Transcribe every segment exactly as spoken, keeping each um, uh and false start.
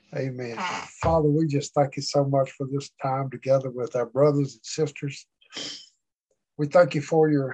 Amen. Father, we just thank you so much for this time together with our brothers and sisters. We thank you for your,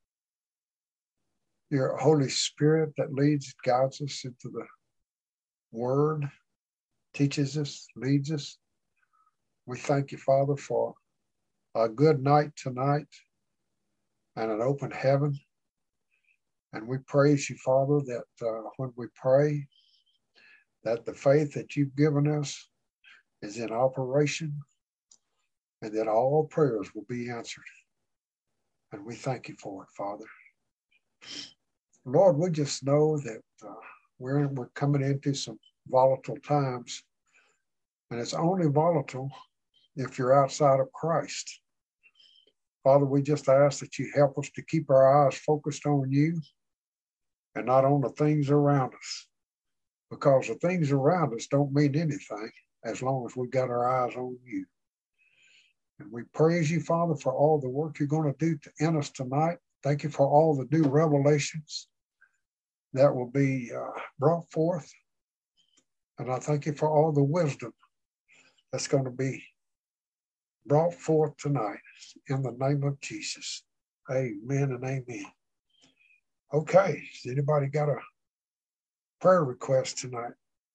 your Holy Spirit that leads and guides us into the Word, teaches us, leads us. We thank you, Father, for a good night tonight and an open heaven. And we praise you, Father, that uh, when we pray, that the faith that you've given us is in operation and that all prayers will be answered. And we thank you for it, Father. Lord, we just know that uh, we're, we're coming into some volatile times, and it's only volatile if you're outside of Christ. Father, we just ask that you help us to keep our eyes focused on you and not on the things around us, because the things around us don't mean anything as long as we got our eyes on you. And we praise you, Father, for all the work you're going to do to in us tonight. Thank you for all the new revelations that will be uh, brought forth. And I thank you for all the wisdom that's going to be brought forth tonight in the name of Jesus. Amen and amen. Okay, has anybody got a prayer request tonight?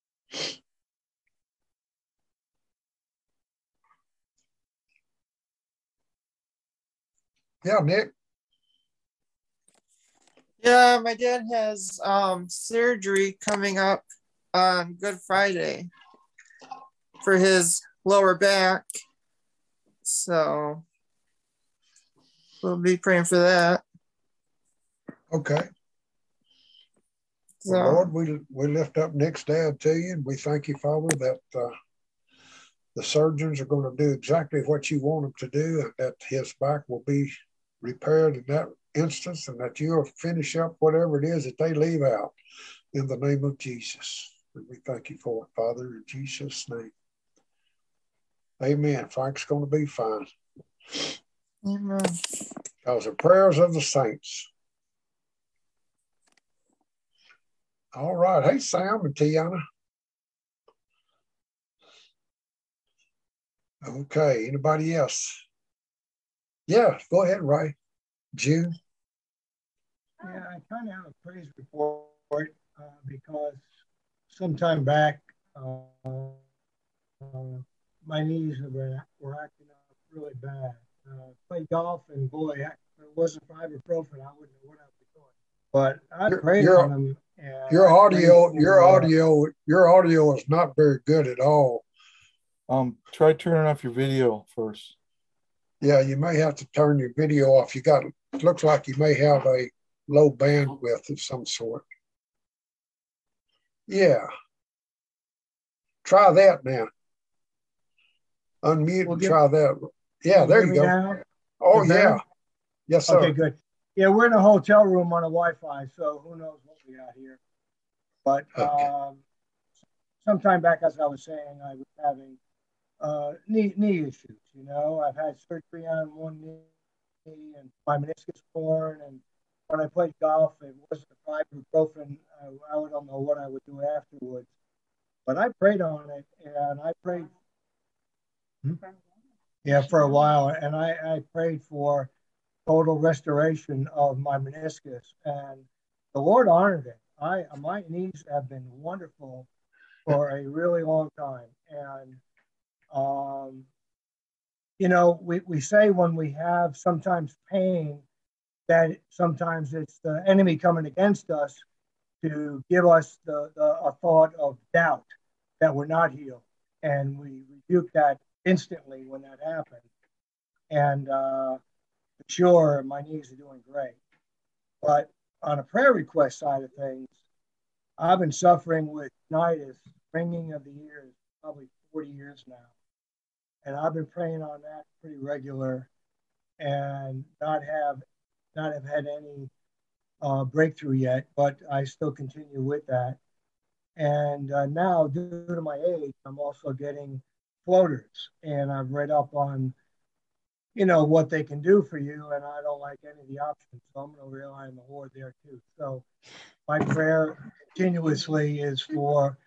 Yeah, Nick. Yeah, my dad has um surgery coming up on Good Friday for his lower back. So we'll be praying for that. Okay. So, well, Lord, we, we lift up Nick's dad to you, and we thank you, Father, that uh, the surgeons are going to do exactly what you want them to do, and that his back will be repaired in that instance, and that you'll finish up whatever it is that they leave out in the name of Jesus. And we thank you for it, Father, in Jesus' name. Amen. Frank's going to be fine. amen. Because the prayers of the saints. All right. Hey, Sam and Tiana. Okay. Anybody else? Yeah, go ahead, Ray. June. Yeah, I kind of have a praise report uh, because sometime back, uh, uh, my knees were, were acting up really bad. Uh, played golf, and boy, if it wasn't for ibuprofen, I wouldn't know what I would be doing. But I Your- prayed your- on them. And Your I audio, prayed your for, uh, audio, your audio is not very good at all. Um, try turning off your video first. Yeah, you may have to turn your video off. You got, it looks like you may have a low bandwidth of some sort. Yeah. Try that now. Unmute We'll and get- try that. Yeah, Can there hear you me go. now? Oh, Is that yeah. better? Yes, sir. Okay, good. Yeah, we're in a hotel room on a Wi-Fi, so who knows what we got here. But Okay. um, sometime back, as I was saying, I was having uh, knee knee issues. You know, I've had surgery on one knee and my meniscus torn. And when I played golf, it wasn't ibuprofen. I, I don't know what I would do afterwards. But I prayed on it, and I prayed. Hmm? Yeah, for a while, and I, I prayed for total restoration of my meniscus, and the Lord honored it. I my knees have been wonderful for a really long time, and um, you know, we, we say when we have sometimes pain that sometimes it's the enemy coming against us to give us the, the a thought of doubt that we're not healed, and we rebuke that instantly when that happens. And uh, for sure, my knees are doing great. But on a prayer request side of things, I've been suffering with tinnitus, ringing of the ears, probably forty years now. And I've been praying on that pretty regular and not have not have had any uh, breakthrough yet, but I still continue with that. And uh, now, due to my age, I'm also getting floaters. And I've read up on, you know, what they can do for you, and I don't like any of the options. So I'm going to rely on the Lord there too. So my prayer continuously is for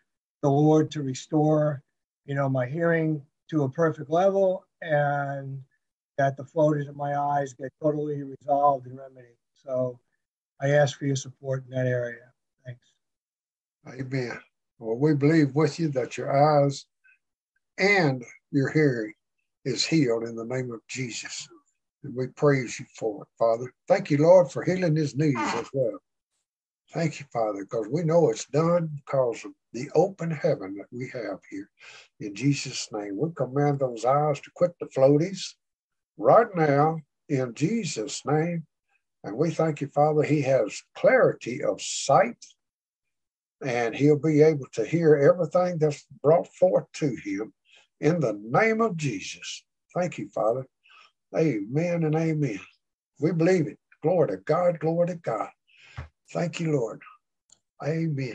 the Lord to restore, you know, my hearing to a perfect level, and that the floaters in my eyes get totally resolved and remedied. So I ask for your support in that area. Thanks. Amen. Well, we believe with you that your eyes and your hearing is healed in the name of Jesus. And we praise you for it, Father. Thank you, Lord, for healing his knees as well. Thank you, Father, because we know it's done because of the open heaven that we have here. In Jesus' name, we command those eyes to quit the floaties right now in Jesus' name. And we thank you, Father, he has clarity of sight, and he'll be able to hear everything that's brought forth to him in the name of Jesus. Thank you, Father. Amen and amen. We believe it. Glory to God, glory to God. Thank you, Lord. Amen.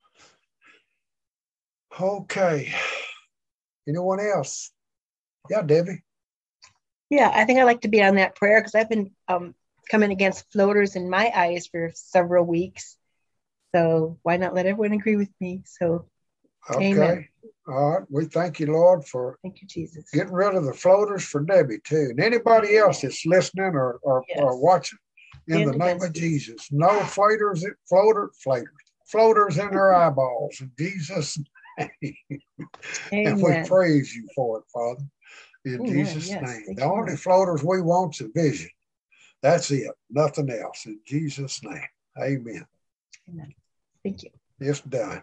Okay. Anyone else? Yeah, Debbie. Yeah, I think I'd like to be on that prayer because I've been um, coming against floaters in my eyes for several weeks. So why not let everyone agree with me? So, okay. Amen. All right. We thank you, Lord, for thank you, Jesus. Getting rid of the floaters for Debbie, too. And anybody else that's listening or, or, yes. or watching, in Stand the name of Jesus. No floaters, floater, floaters, floaters in their eyeballs. In Jesus' name. And we praise you for it, Father. In Amen. Jesus' yes. name. Thank the only Lord. Floaters we want is vision. That's it. Nothing else. In Jesus' name. Amen. Amen. Thank you. It's done.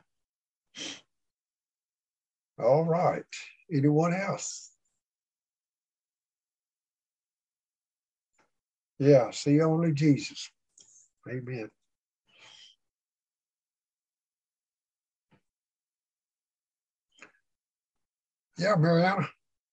All right. Anyone else? Yeah, see only Jesus. Amen. Yeah, Mariana.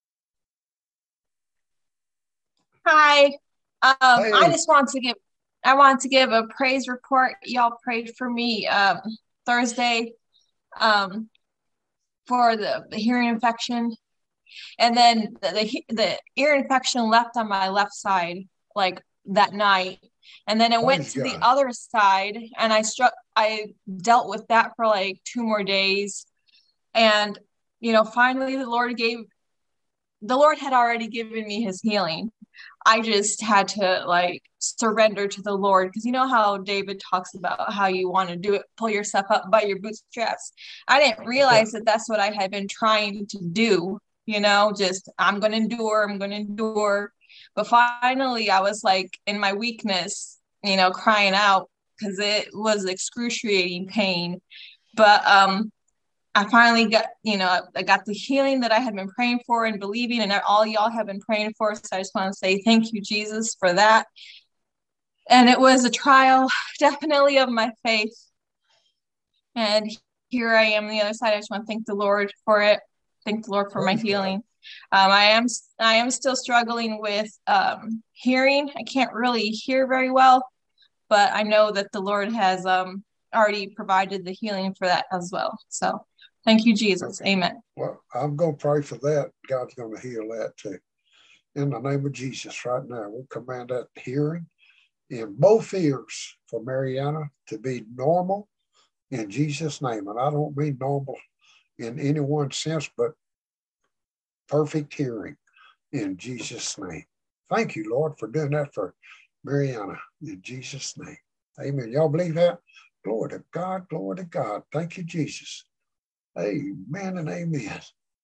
Hi. Um, hey. I just want to give I want to give a praise report. Y'all prayed for me um, Thursday um, for the, the hearing infection. And then the, the the ear infection left on my left side, like that night. And then it Praise went to God. The other side, and I struck, I dealt with that for like two more days. And, you know, finally the Lord gave, the Lord had already given me his healing. I just had to like surrender to the Lord. Because you know how David talks about how you want to do it, pull yourself up by your bootstraps. I didn't realize yeah. that that's what I had been trying to do. You know, just I'm going to endure, I'm going to endure. But finally, I was like in my weakness, you know, crying out because it was excruciating pain. But um, I finally got, you know, I got the healing that I had been praying for and believing, and all y'all have been praying for. So I just want to say thank you, Jesus, for that. And it was a trial, definitely, of my faith. And here I am on the other side. I just want to thank the Lord for it. Thank the Lord for my healing. Um, I am I am still struggling with um, hearing. I can't really hear very well, but I know that the Lord has um, already provided the healing for that as well. So thank you, Jesus. Okay. Amen. Well, I'm going to pray for that. God's going to heal that too. In the name of Jesus right now, we command that hearing in both ears for Mariana to be normal in Jesus' name. And I don't mean normal in any one sense, but perfect hearing in Jesus' name. Thank you, Lord, for doing that for Mariana in Jesus' name. Amen. Y'all believe that? Glory to God, glory to God. Thank you, Jesus. Amen and amen.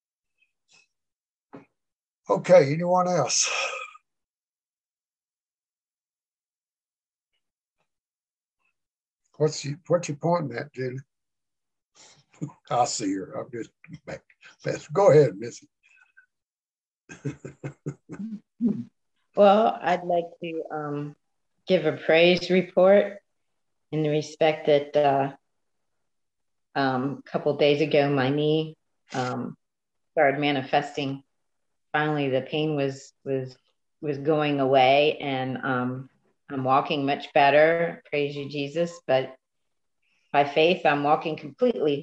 Okay, anyone else? What's you, what you pointing at, Julie? I see her. I'm just back. Go ahead, Missy. Well, I'd like to um, give a praise report in the respect that uh, um, a couple of days ago, my knee um, started manifesting. Finally, the pain was was was going away, and um, I'm walking much better. Praise you, Jesus. But by faith, I'm walking completely.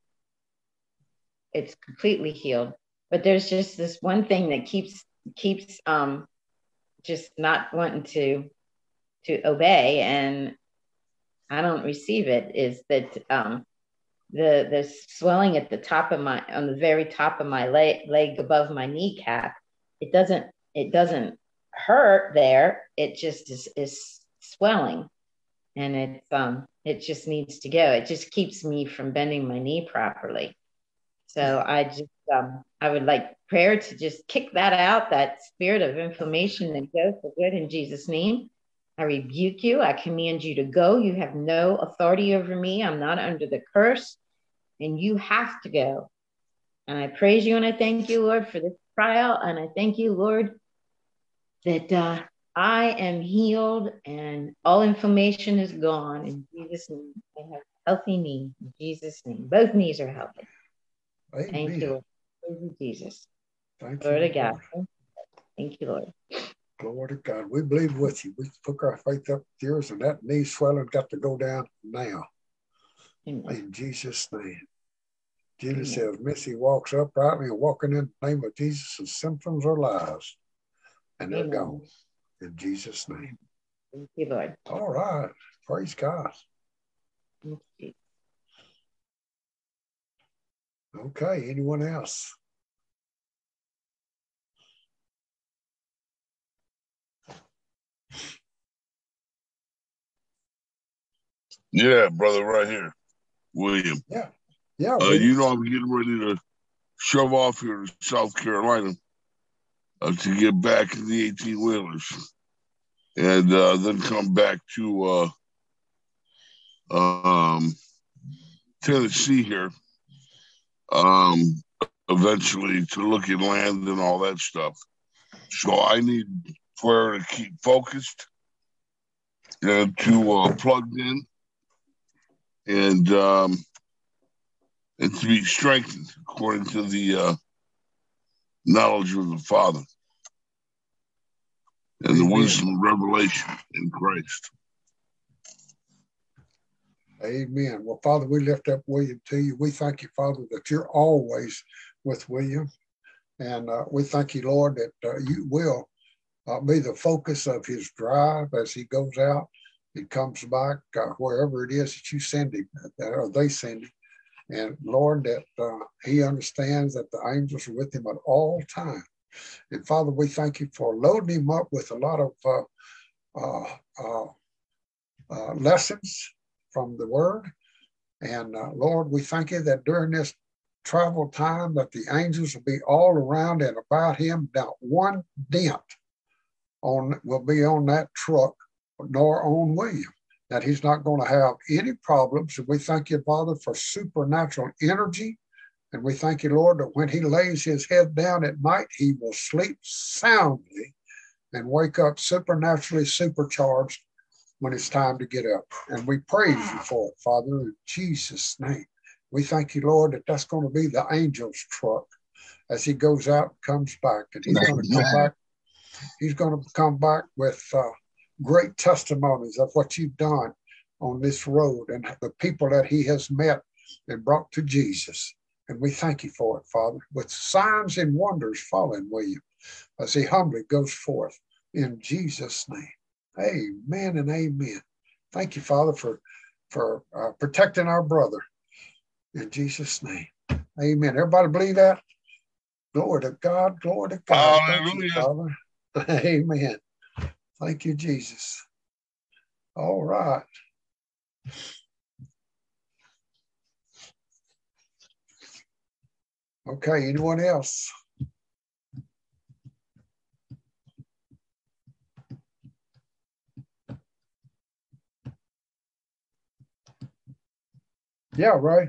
It's completely healed. But there's just this one thing that keeps keeps um, just not wanting to to obey, and I don't receive it. Is that um, the the swelling at the top of my, on the very top of my leg, leg above my kneecap, it doesn't, it doesn't hurt there. It just is, is swelling, and it's, um, it just needs to go. It just keeps me from bending my knee properly. So I just, um, I would like prayer to just kick that out, that spirit of inflammation, and go for good in Jesus' name. I rebuke you. I command you to go. You have no authority over me. I'm not under the curse, and you have to go. And I praise you and I thank you, Lord, for this trial. And I thank you, Lord, that uh, I am healed and all inflammation is gone in Jesus' name. I have a healthy knee in Jesus' name. Both knees are healthy. Amen. Thank you, Lord. Thank you, Jesus. Thank Glory you, to God. Lord. Thank you, Lord. Glory to God. We believe with you. We put our faith up with yours, and that knee swelling got to go down now. Amen. In Jesus' name. Jesus Amen. says, Missy walks uprightly and walking in the name of Jesus, and symptoms are lies. And they're Amen. gone. In Jesus' name. Thank you, Lord. All right. Praise God. Thank you. Okay. Anyone else? Yeah, brother, right here, William. Yeah. Yeah. Uh, William. you know, I'm getting ready to shove off here to South Carolina uh, to get back in the eighteen wheelers, and uh, then come back to uh, um, Tennessee here, um, eventually to look at land and all that stuff. So I need prayer to keep focused and to uh, plugged in, and um, and to be strengthened according to the uh, knowledge of the Father and the Amen. wisdom and revelation in Christ. Amen. Well, Father, we lift up William to you. We thank you, Father, that you're always with William. And uh, we thank you, Lord, that uh, you will uh, be the focus of his drive as he goes out and comes back, uh, wherever it is that you send him, or they send him. And Lord, that uh, he understands that the angels are with him at all times. And Father, we thank you for loading him up with a lot of uh, uh, uh, uh, lessons from the word. And uh, Lord, we thank you that during this travel time that the angels will be all around and about him. Not one dent on will be on that truck, nor on William. That he's not going to have any problems. And we thank you, Father, for supernatural energy. And we thank you, Lord, that when he lays his head down at night, he will sleep soundly and wake up supernaturally supercharged when it's time to get up. And we praise you for it, Father, in Jesus' name. We thank you, Lord, that that's going to be the angel's truck as he goes out and comes back. And he's going to come back. He's going to come back with uh, great testimonies of what you've done on this road and the people that he has met and brought to Jesus. And we thank you for it, Father, with signs and wonders following William as he humbly goes forth in Jesus' name. Amen and amen. Thank you, Father, for, for uh, protecting our brother in Jesus' name. Amen. Everybody believe that? Glory to God. Glory to God. Thank you, Father. Amen. Thank you, Jesus. All right. Okay, anyone else? Yeah, right.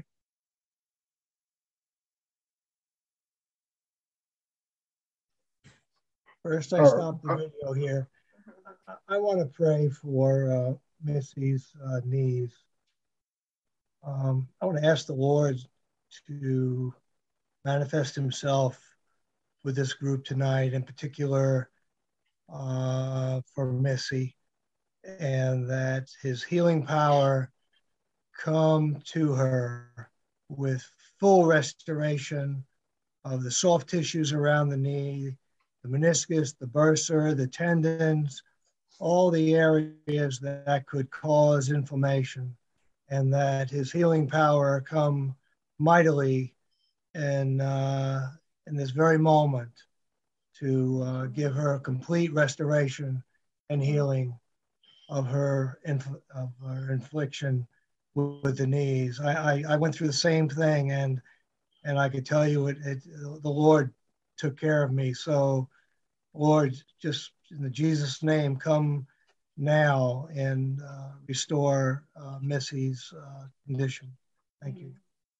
First, I stopped the video here. I want to pray for uh, Missy's uh, knees. Um, I want to ask the Lord to manifest himself with this group tonight, in particular uh, for Missy, and that his healing power come to her with full restoration of the soft tissues around the knee, the meniscus, the bursa, the tendons, all the areas that could cause inflammation. and that his healing power come mightily in, uh, in this very moment to uh, give her a complete restoration and healing of her, inf- of her infliction with, with the knees. I, I, I went through the same thing, and and I could tell you it, it, the Lord took care of me. So, Lord, just in the Jesus name, come now and uh, restore uh, Missy's uh, condition. Thank you.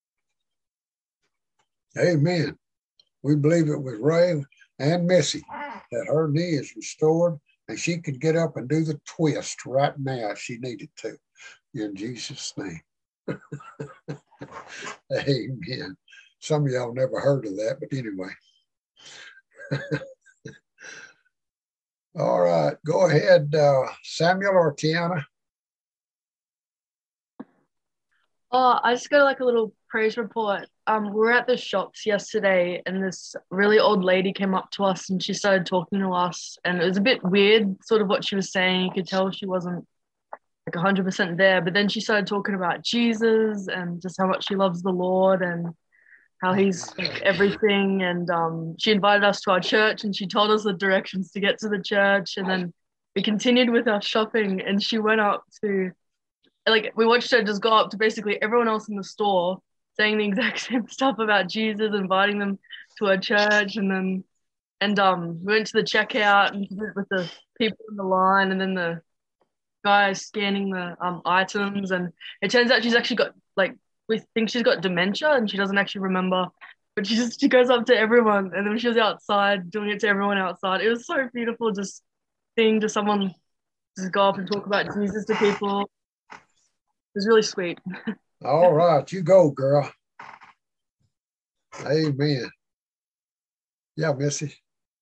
Amen. We believe it was Ray and Missy that her knee is restored and she could get up and do the twist right now if she needed to. In Jesus' name. Amen. Some of y'all never heard of that, but anyway. All right, go ahead, uh, Samuel or Tiana. Oh, I just got like a little praise report. Um, we were at the shops yesterday, and this really old lady came up to us, and she started talking to us, and it was a bit weird, sort of what she was saying. You could tell she wasn't like one hundred percent there, but then she started talking about Jesus and just how much she loves the Lord and how he's like everything. And um, she invited us to our church, and she told us the directions to get to the church, and then we continued with our shopping, and she went up to, like, we watched her just go up to basically everyone else in the store saying the exact same stuff about Jesus, inviting them to our church. And then and um we went to the checkout and with the people in the line, and then the guy scanning the um items, and it turns out she's actually got, like, we think she's got dementia and she doesn't actually remember, but she just she goes up to everyone, and then she was outside doing it to everyone outside. It was so beautiful just seeing just someone just go up and talk about Jesus to people. It was really sweet. All right, you go, girl. Amen. Yeah, Missy.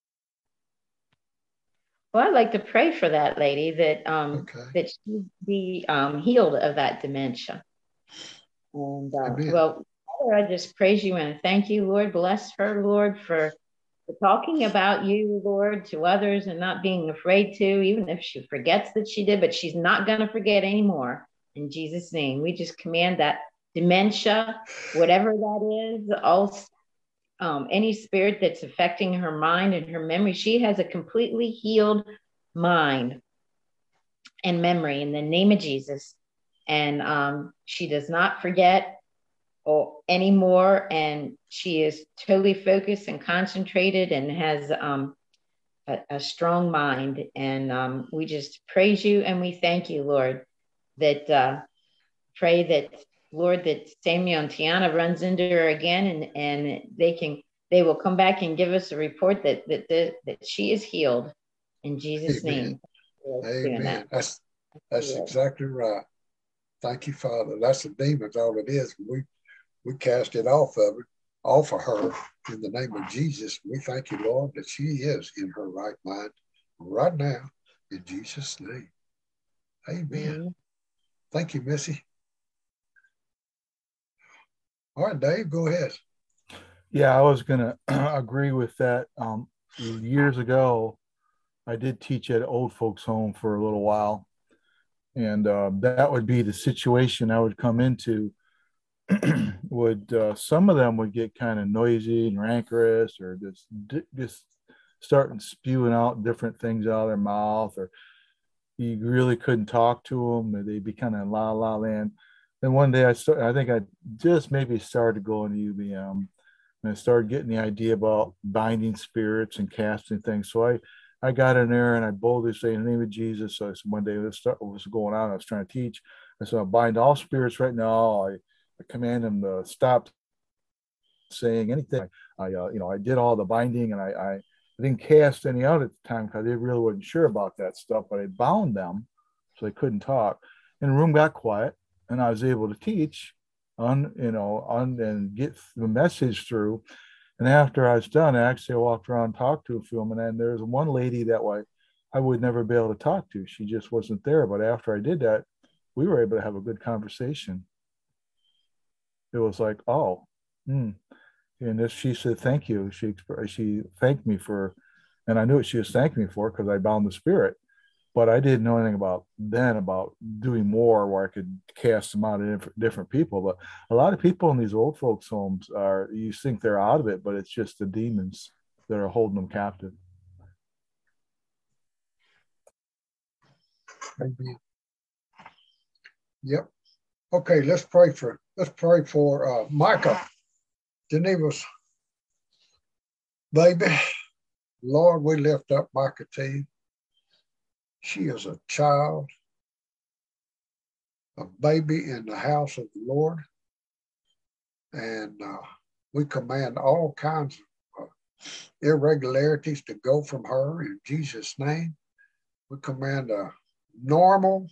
Well, I'd like to pray for that lady that um Okay. that she be um, healed of that dementia. And uh, Amen. well, Father, I just praise you and thank you, Lord. Bless her, Lord, for, for talking about you, Lord, to others and not being afraid to, even if she forgets that she did, but she's not going to forget anymore. In Jesus' name, we just command that dementia, whatever that is, all um, any spirit that's affecting her mind and her memory, she has a completely healed mind and memory in the name of Jesus. And um, she does not forget or anymore, and she is totally focused and concentrated and has um, a, a strong mind. And um, we just praise you and we thank you, Lord, that uh, pray that, Lord, that Samuel and Tiana runs into her again, and, and they can they will come back and give us a report that that that, that she is healed in Jesus' Amen. name. Amen. That. That's that's exactly right. Thank you, Father. That's the demons, all it is. We we cast it off of it, off of her in the name of Jesus. We thank you, Lord, that she is in her right mind right now in Jesus' name. Amen. Mm-hmm. Thank you, Missy. All right, Dave, go ahead. Yeah, I was going to agree with that. Um, years ago, I did teach at old folks' home for a little while. And uh, that would be the situation I would come into. would uh, some of them would get kind of noisy and rancorous, or just just starting spewing out different things out of their mouth, or you really couldn't talk to them, or they'd be kind of la la land. Then one day I started, I think I just maybe started going to U B M, and I started getting the idea about binding spirits and casting things. So I I got in there and I boldly say, in the name of Jesus. So I said, one day this stuff was going on, I was trying to teach. I said, I bind all spirits right now. I, I command them to stop saying anything. I, uh, you know, I did all the binding, and I, I didn't cast any out at the time because they really wasn't sure about that stuff. But I bound them so they couldn't talk. And the room got quiet, and I was able to teach on, you know, on and get the message through. And after I was done, I actually walked around and talked to a few of them. And then there's one lady that way I would never be able to talk to. She just wasn't there. But after I did that, we were able to have a good conversation. It was like, oh, hmm. And this, she said, thank you. She she thanked me for, and I knew what she was thanking me for because I bound the spirit. but I didn't know anything about then about doing more where I could cast them out of different people. But a lot of people in these old folks' homes are, you think they're out of it, but it's just the demons that are holding them captive. Amen. Yep. Okay, let's pray for let's pray for uh, Micah, Geneva's baby. Lord, we lift up Micah to you. She is a child, a baby in the house of the Lord, and uh, we command all kinds of uh, irregularities to go from her in Jesus' name. We command a normal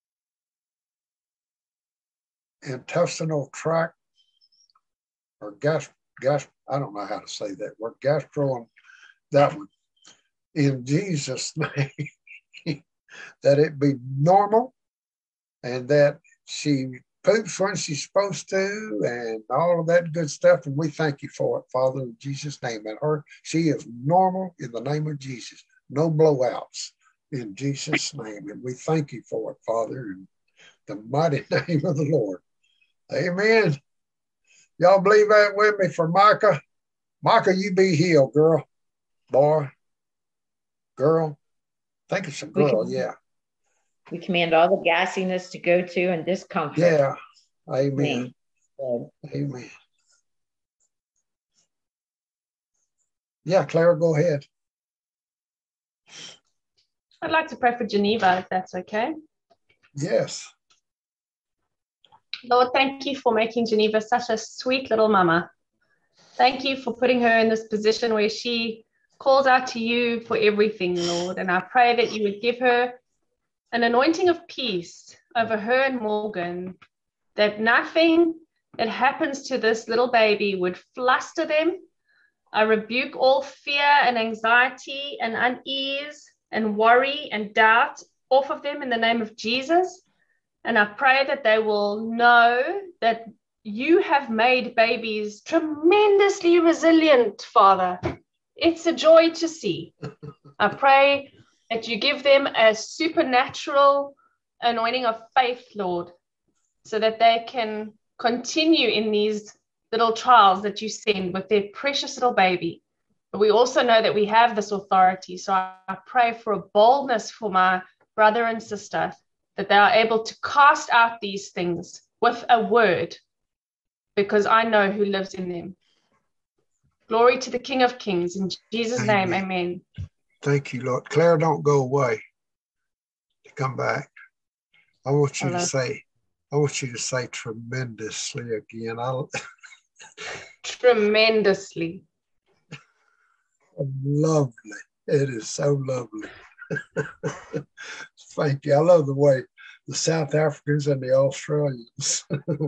intestinal tract or gas, gas, I don't know how to say that word, gastro, and that one, in Jesus' name, that it be normal and that she poops when she's supposed to and all of that good stuff. And we thank you for it, Father, in Jesus' name. And her, she is normal in the name of Jesus. No blowouts in Jesus' name. And we thank you for it, Father, in the mighty name of the Lord. Amen. Y'all believe that with me for Micah? Micah, you be healed, girl. Boy. Girl. I think it's a girl, can, yeah. We command all the gassiness to go to and discomfort. Yeah. Amen. Amen. Amen. Yeah, Clara, go ahead. I'd like to pray for Geneva, if that's okay. Yes. Lord, thank you for making Geneva such a sweet little mama. Thank you for putting her in this position where she calls out to you for everything, Lord. And I pray that you would give her an anointing of peace over her and Morgan, that nothing that happens to this little baby would fluster them. I rebuke all fear and anxiety and unease and worry and doubt off of them in the name of Jesus. And I pray that they will know that you have made babies tremendously resilient, Father. It's a joy to see. I pray that you give them a supernatural anointing of faith, Lord, so that they can continue in these little trials that you send with their precious little baby. But we also know that we have this authority. So I, I pray for a boldness for my brother and sister, that they are able to cast out these things with a word, because I know who lives in them. Glory to the King of Kings. In Jesus' Amen. name, amen. Thank you, Lord. Claire, don't go away. Come back. I want you Hello. to say, I want you to say tremendously again. I'll Tremendously. Lovely. It is so lovely. Thank you. I love the way the South Africans and the Australians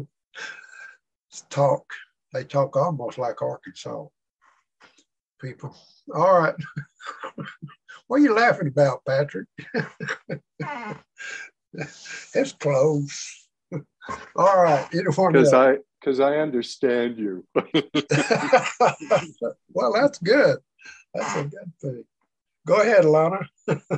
talk. They talk almost like Arkansas people. All right. What are you laughing about, Patrick? It's close. All right. Because I because I understand you. Well, that's good. That's a good thing. Go ahead, Lana.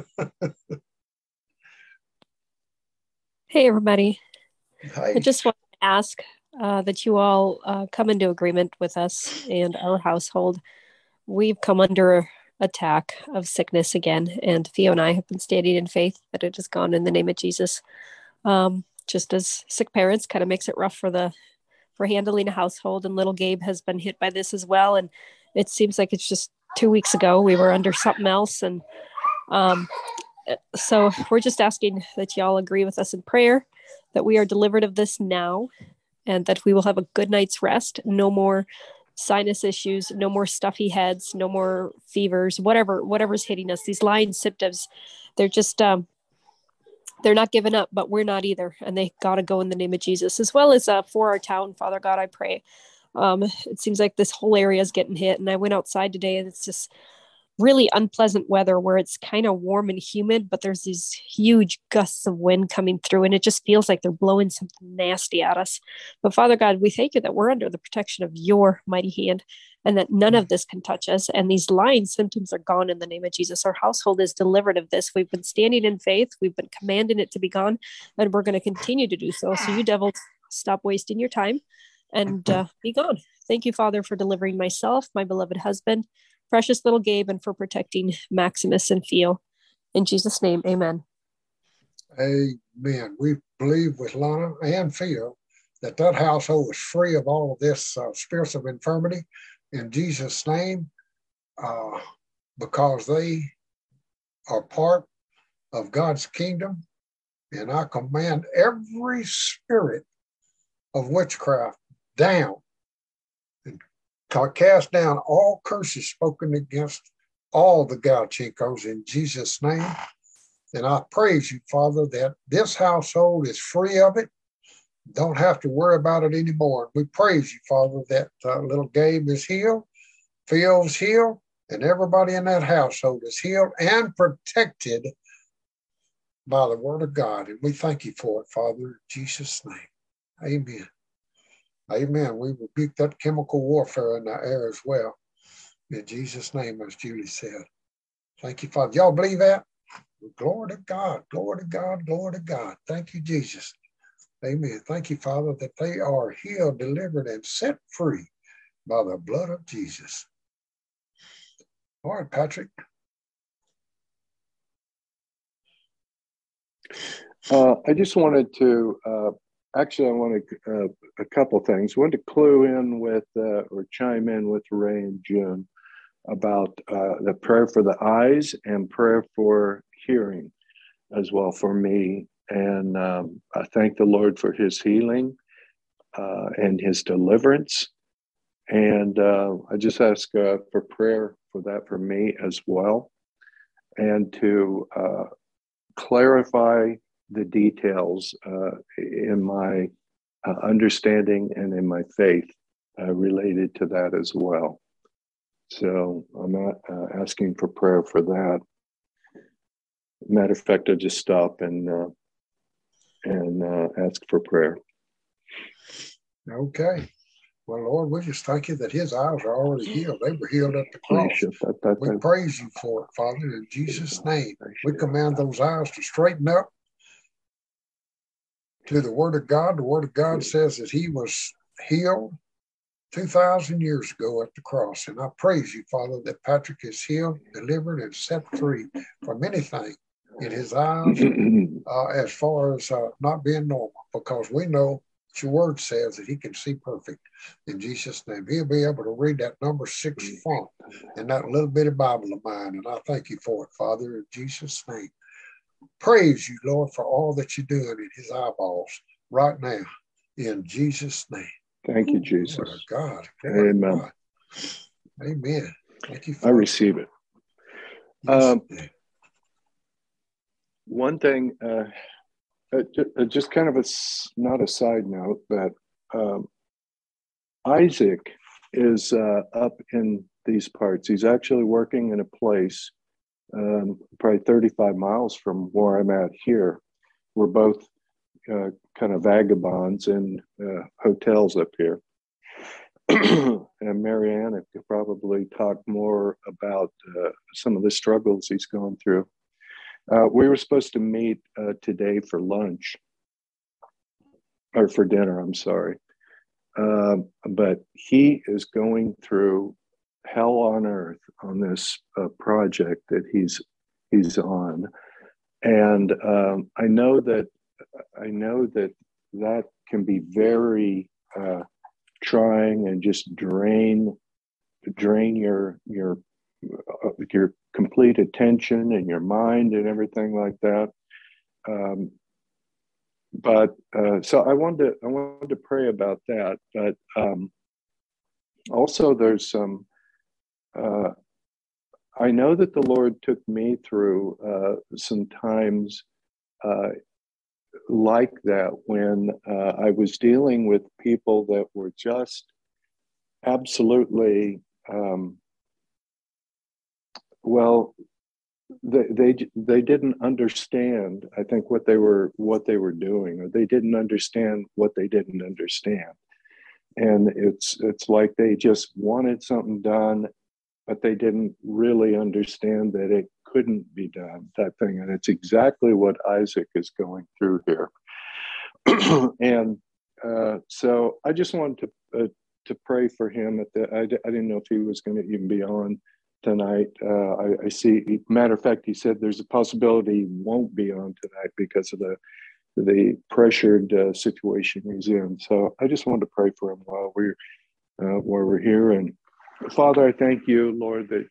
Hey, everybody. Hi. I just want to ask uh, that you all uh, come into agreement with us and our household. We've come under attack of sickness again, and Theo and I have been standing in faith that it has gone in the name of Jesus. Um, just as sick parents, kind of makes it rough for the for handling a household, and little Gabe has been hit by this as well. And it seems like it's just two weeks ago we were under something else, and um, so we're just asking that y'all agree with us in prayer that we are delivered of this now, and that we will have a good night's rest. No more sinus issues, no more stuffy heads, no more fevers, whatever, whatever's hitting us. These lying symptoms, they're just, um, they're not giving up, but we're not either. And they got to go in the name of Jesus, as well as uh, for our town. Father God, I pray. Um, it seems like this whole area is getting hit. And I went outside today and it's just really unpleasant weather where it's kind of warm and humid, but there's these huge gusts of wind coming through, and it just feels like they're blowing something nasty at us. But Father God, we thank you that we're under the protection of your mighty hand, and that none of this can touch us. And these lying symptoms are gone in the name of Jesus. Our household is delivered of this. We've been standing in faith. We've been commanding it to be gone, and we're going to continue to do so. So you devils, stop wasting your time and uh, be gone. Thank you, Father, for delivering myself, my beloved husband, precious little Gabe, and for protecting Maximus and Theo. In Jesus' name, amen. Amen. We believe with Lana and Theo that that household is free of all of this uh, spirits of infirmity in Jesus' name, uh, because they are part of God's kingdom. And I command every spirit of witchcraft down and cast down all curses spoken against all the Galchenkos in Jesus' name. And I praise you, Father, that this household is free of it. Don't have to worry about it anymore. We praise you, Father, that uh, little Gabe is healed, Phil's healed, and everybody in that household is healed and protected by the word of God. And we thank you for it, Father, in Jesus' name. Amen. Amen. We rebuke that chemical warfare in the air as well. In Jesus' name, as Julie said. Thank you, Father. Y'all believe that? Glory to God. Glory to God. Glory to God. Thank you, Jesus. Amen. Thank you, Father, that they are healed, delivered, and set free by the blood of Jesus. All right, Patrick. Uh, I just wanted to, uh, actually, I wanted uh, a couple things. I wanted to clue in with, uh, or chime in with Ray and June about uh, the prayer for the eyes and prayer for hearing as well for me. And um, I thank the Lord for his healing uh, and his deliverance. And uh, I just ask uh, for prayer for that for me as well. And to uh, clarify the details uh, in my uh, understanding and in my faith uh, related to that as well. So I'm not uh, asking for prayer for that. Matter of fact, I just stop and uh, and uh, ask for prayer. Okay. Well, Lord, we just thank you that his eyes are already healed. They were healed at the cross. We praise you for it, Father, in Jesus' name. We command those eyes to straighten up to the word of God. The word of God says that he was healed two thousand years ago at the cross. And I praise you, Father, that Patrick is healed, delivered, and set free from anything in his eyes uh, as far as uh, not being normal, because we know your word says that he can see perfect in Jesus' name. He'll be able to read that number six font in that little bitty Bible of mine. And I thank you for it, Father, in Jesus' name. Praise you, Lord, for all that you're doing in his eyeballs right now in Jesus' name. Thank you, Jesus. Glory to God. Glory Amen. God. Amen. Thank you. I receive it. Yes, um, one thing, uh, uh, just kind of a, not a side note, but um, Isaac is uh, up in these parts. He's actually working in a place um, probably thirty-five miles from where I'm at here. We're both uh, kind of vagabonds in uh, hotels up here. And Marianne could probably talk more about uh, some of the struggles he's going through. Uh, we were supposed to meet uh, today for lunch, or for dinner, I'm sorry. Uh, but he is going through hell on earth on this uh, project that he's he's on. And um, I know that I know that that can be very uh, trying and just drain drain your your uh, your complete attention and your mind and everything like that. Um, but uh, so I wanted to I wanted to pray about that. But um, also there's some. Uh, I know that the Lord took me through uh, some times uh, like that when uh, I was dealing with people that were just absolutely um, well, they, they they didn't understand, I think, what they were what they were doing, or they didn't understand what they didn't understand. And it's it's like they just wanted something done, but they didn't really understand that it couldn't be done, type thing. And it's exactly what Isaac is going through here. And uh, so I just wanted to uh, to pray for him. At the, I, I didn't know if he was going to even be on tonight. Uh, I, I see, matter of fact, he said there's a possibility he won't be on tonight because of the the pressured uh, situation he's in. So I just wanted to pray for him while we're uh, while we're here. And Father, I thank you, Lord, that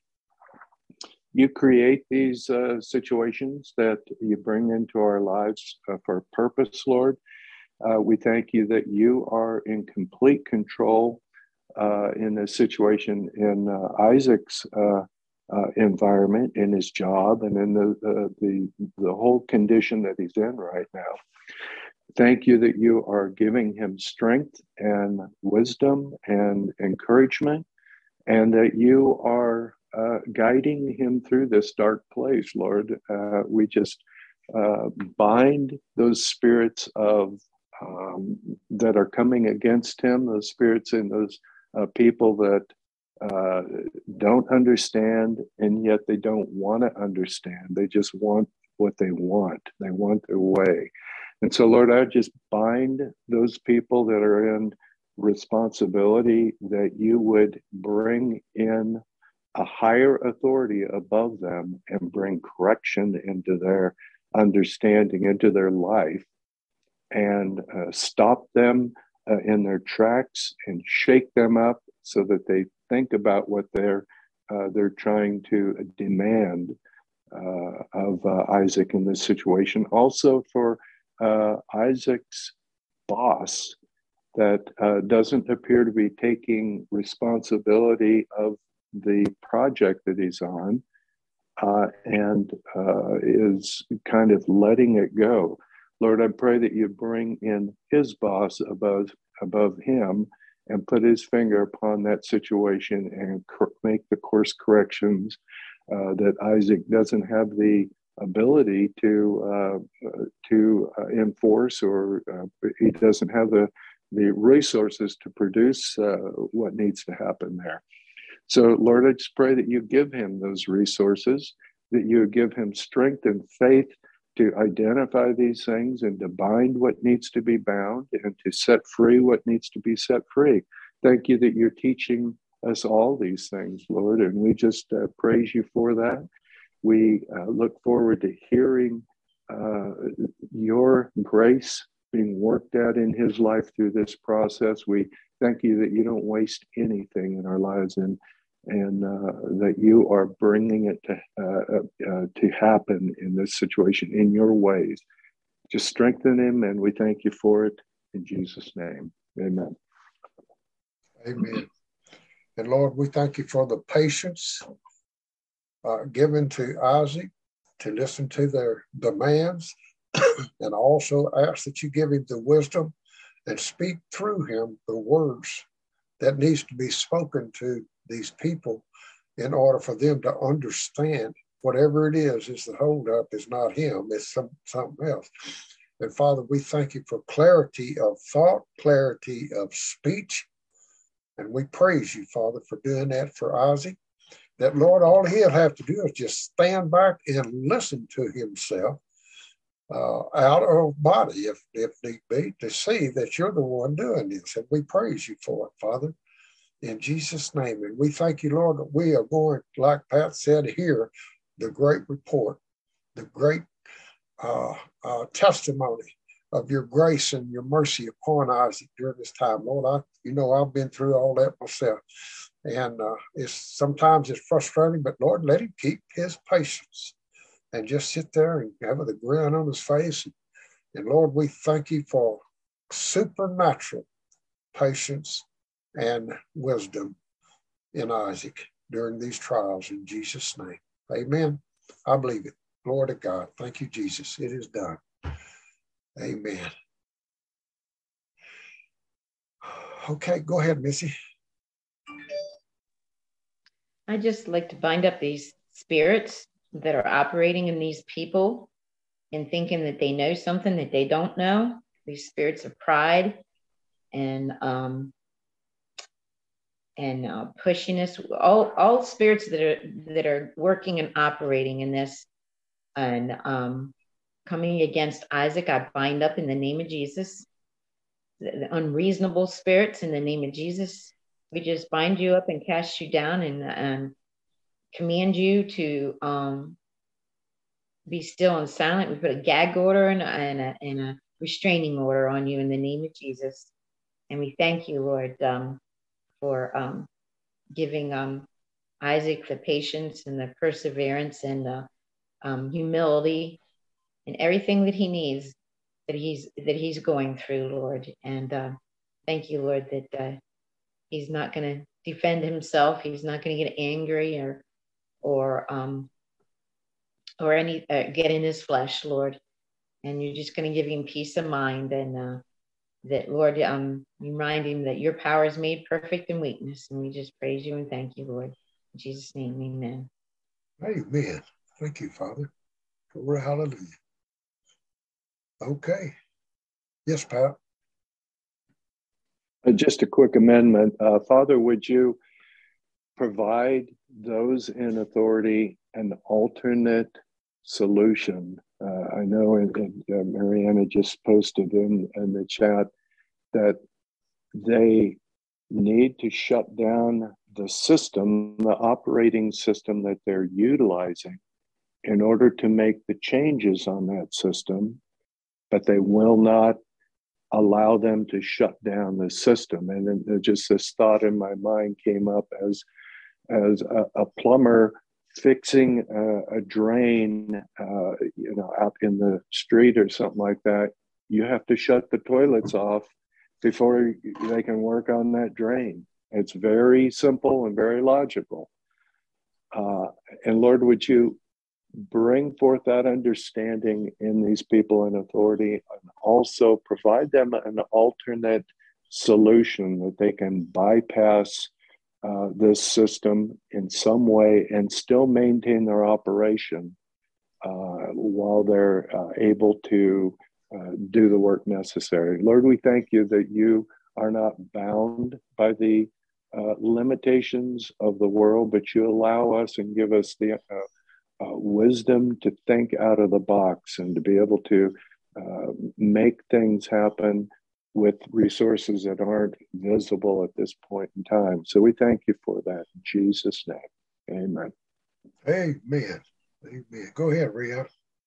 you create these uh, situations that you bring into our lives uh, for a purpose, Lord. Uh, we thank you that you are in complete control uh, in this situation in uh, Isaac's uh, uh, environment, in his job, and in the, uh, the the whole condition that he's in right now. Thank you that you are giving him strength and wisdom and encouragement, and that you are uh, guiding him through this dark place, Lord. Uh, we just uh, bind those spirits of um, that are coming against him, those spirits and those uh, people that uh, don't understand, and yet they don't want to understand. They just want what they want. They want their way. And so, Lord, I just bind those people that are in responsibility, that you would bring in a higher authority above them and bring correction into their understanding, into their life, and uh, stop them uh, in their tracks and shake them up so that they think about what they're uh, they're trying to demand uh, of uh, Isaac in this situation. Also for uh, Isaac's boss, that uh, doesn't appear to be taking responsibility of the project that he's on, uh, and uh, is kind of letting it go. Lord, I pray that you bring in his boss above above him and put his finger upon that situation and cor- make the course corrections uh, that Isaac doesn't have the ability to uh, to uh, enforce, or uh, he doesn't have the the resources to produce uh, what needs to happen there. So, Lord, I just pray that you give him those resources, that you give him strength and faith to identify these things and to bind what needs to be bound and to set free what needs to be set free. Thank you that you're teaching us all these things, Lord, and we just uh, praise you for that. We uh, look forward to hearing uh, your grace being worked out in his life through this process. We thank you that you don't waste anything in our lives, and and uh, that you are bringing it to uh, uh, to happen in this situation in your ways. Just strengthen him, and we thank you for it in Jesus' name. Amen. Amen. And Lord, we thank you for the patience uh, given to Isaac to listen to their demands, and also ask that you give him the wisdom and speak through him the words that needs to be spoken to these people in order for them to understand whatever it is is the holdup is not him, it's some, something else. And Father, we thank you for clarity of thought, clarity of speech. And we praise you, Father, for doing that for Isaac. That, Lord, all he'll have to do is just stand back and listen to himself uh, out of body, if, if need be, to see that you're the one doing this. And we praise you for it, Father, in Jesus' name. And we thank you, Lord, that we are going, like Pat said here, the great report, the great uh, uh, testimony of your grace and your mercy upon Isaac during this time. Lord, I, you know, I've been through all that myself. And uh, it's sometimes it's frustrating, but Lord, let him keep his patience and just sit there and have the grin on his face. And Lord, we thank you for supernatural patience and wisdom in Isaac during these trials in Jesus' name. Amen. I believe it. Glory to God. Thank you, Jesus. It is done. Amen. Okay, go ahead, Missy. I just like to bind up these spirits that are operating in these people and thinking that they know something that they don't know. These spirits of pride and um, and uh, pushiness, all all spirits that are that are working and operating in this and um, coming against Isaac, I bind up in the name of Jesus. The, the unreasonable spirits in the name of Jesus, we just bind you up and cast you down and and command you to um, be still and silent. We put a gag order and a, and, a, and a restraining order on you in the name of Jesus. And we thank you, Lord, um, for um, giving um, Isaac the patience and the perseverance and the um, humility and everything that he needs, that he's that he's going through, Lord. And uh, thank you, Lord, that uh, he's not going to defend himself. He's not going to get angry or or um, or any uh, get in his flesh, Lord. And you're just going to give him peace of mind and uh, that, Lord, um, remind him that your power is made perfect in weakness. And we just praise you and thank you, Lord. In Jesus' name, amen. Amen. Thank you, Father. Glory, hallelujah. Okay. Yes, Pat. Uh, just a quick amendment. Uh, Father, would you provide those in authority an alternate solution? Uh, I know and, and, uh, Mariana just posted in, in the chat that they need to shut down the system, the operating system that they're utilizing in order to make the changes on that system, but they will not allow them to shut down the system. And then just this thought in my mind came up as, as a, a plumber fixing a, a drain, uh, you know, out in the street or something like that. You have to shut the toilets off before they can work on that drain. It's very simple and very logical. Uh, and Lord, would you bring forth that understanding in these people in authority and also provide them an alternate solution that they can bypass uh, this system in some way and still maintain their operation uh, while they're uh, able to uh, do the work necessary. Lord, we thank you that you are not bound by the uh, limitations of the world, but you allow us and give us the uh, Uh, wisdom to think out of the box and to be able to uh, make things happen with resources that aren't visible at this point in time. So we thank you for that in Jesus' name. Amen. Amen. Amen. Go ahead, Ria.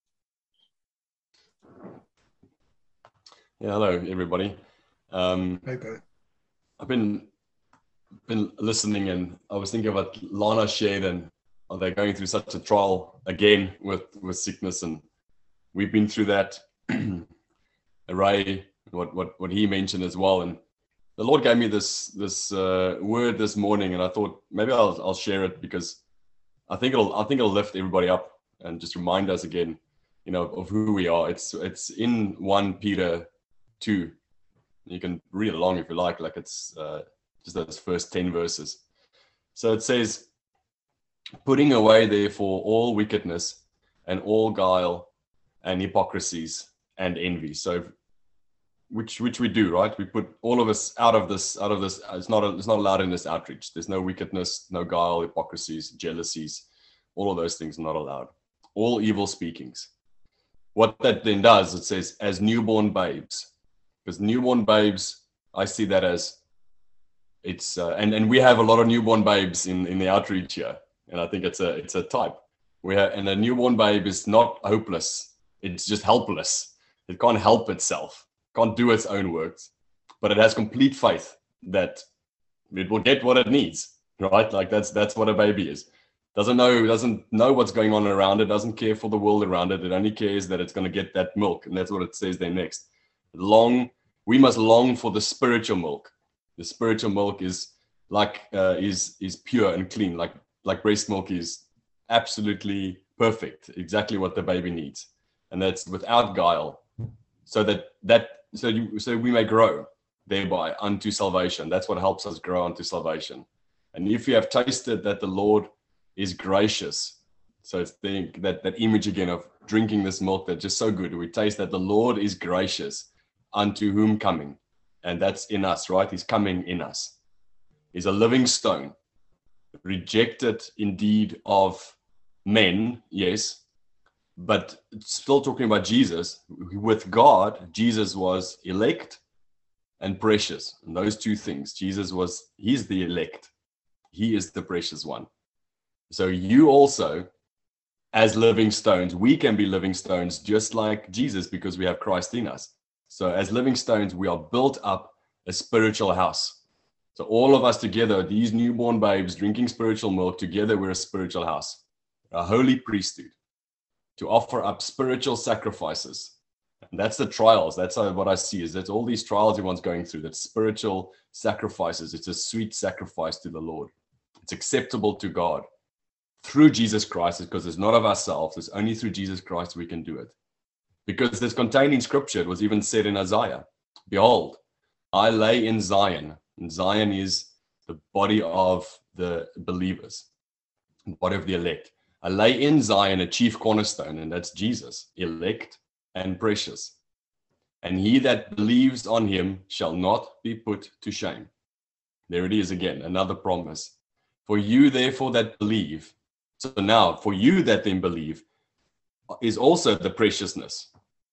Yeah, hello everybody. Um, hey, buddy. I've been been listening and I was thinking about Lana shared and are they going through such a trial again with, with sickness? And we've been through that. Ray, what, what, what he mentioned as well. And the Lord gave me this, this uh, word this morning, and I thought maybe I'll, I'll share it because I think it'll, I think it'll lift everybody up and just remind us again, you know, of who we are. It's, it's in First Peter two. You can read along if you like, like it's uh, just those first ten verses. So it says, putting away therefore all wickedness and all guile and hypocrisies and envy. So which which we do, right? We put all of us out of this, out of this, it's not it's not allowed in this outreach. There's no wickedness, no guile, hypocrisies, jealousies, all of those things are not allowed. All evil speakings. What that then does, it says, as newborn babes. Because newborn babes, I see that as it's uh, and, and we have a lot of newborn babes in, in the outreach here. And I think it's a it's a type. We have, and a newborn babe is not hopeless. It's just helpless. It can't help itself. Can't do its own works. But it has complete faith that it will get what it needs. Right? Like that's that's what a baby is. Doesn't know doesn't know what's going on around it. Doesn't care for the world around it. It only cares that it's going to get that milk, and that's what it says there next. Long. We must long for the spiritual milk. The spiritual milk is like uh, is is pure and clean, like. Like breast milk is absolutely perfect, exactly what the baby needs. And that's without guile. So that, that so you so we may grow thereby unto salvation. That's what helps us grow unto salvation. And if you have tasted that the Lord is gracious, So it's the, that, that image again of drinking this milk that's just so good. We taste that the Lord is gracious unto whom coming. And that's in us, right? He's coming in us. He's a living stone, rejected indeed of men, yes, but still talking about Jesus. With God, Jesus was elect and precious. And those two things, Jesus was, he's the elect. He is the precious one. So you also, as living stones, we can be living stones just like Jesus because we have Christ in us. So as living stones, we are built up a spiritual house. So all of us together, these newborn babes drinking spiritual milk, together we're a spiritual house, a holy priesthood to offer up spiritual sacrifices. And that's the trials. That's what I see is that all these trials everyone's going through, that spiritual sacrifices. It's a sweet sacrifice to the Lord. It's acceptable to God through Jesus Christ, because it's not of ourselves. It's only through Jesus Christ we can do it. Because it's contained in Scripture. It was even said in Isaiah, behold, I lay in Zion. And Zion is the body of the believers, the body of the elect. I lay in Zion a chief cornerstone, and that's Jesus, elect and precious. And he that believes on him shall not be put to shame. There it is again, another promise. For you, therefore, that believe. So now, for you that then believe, is also the preciousness.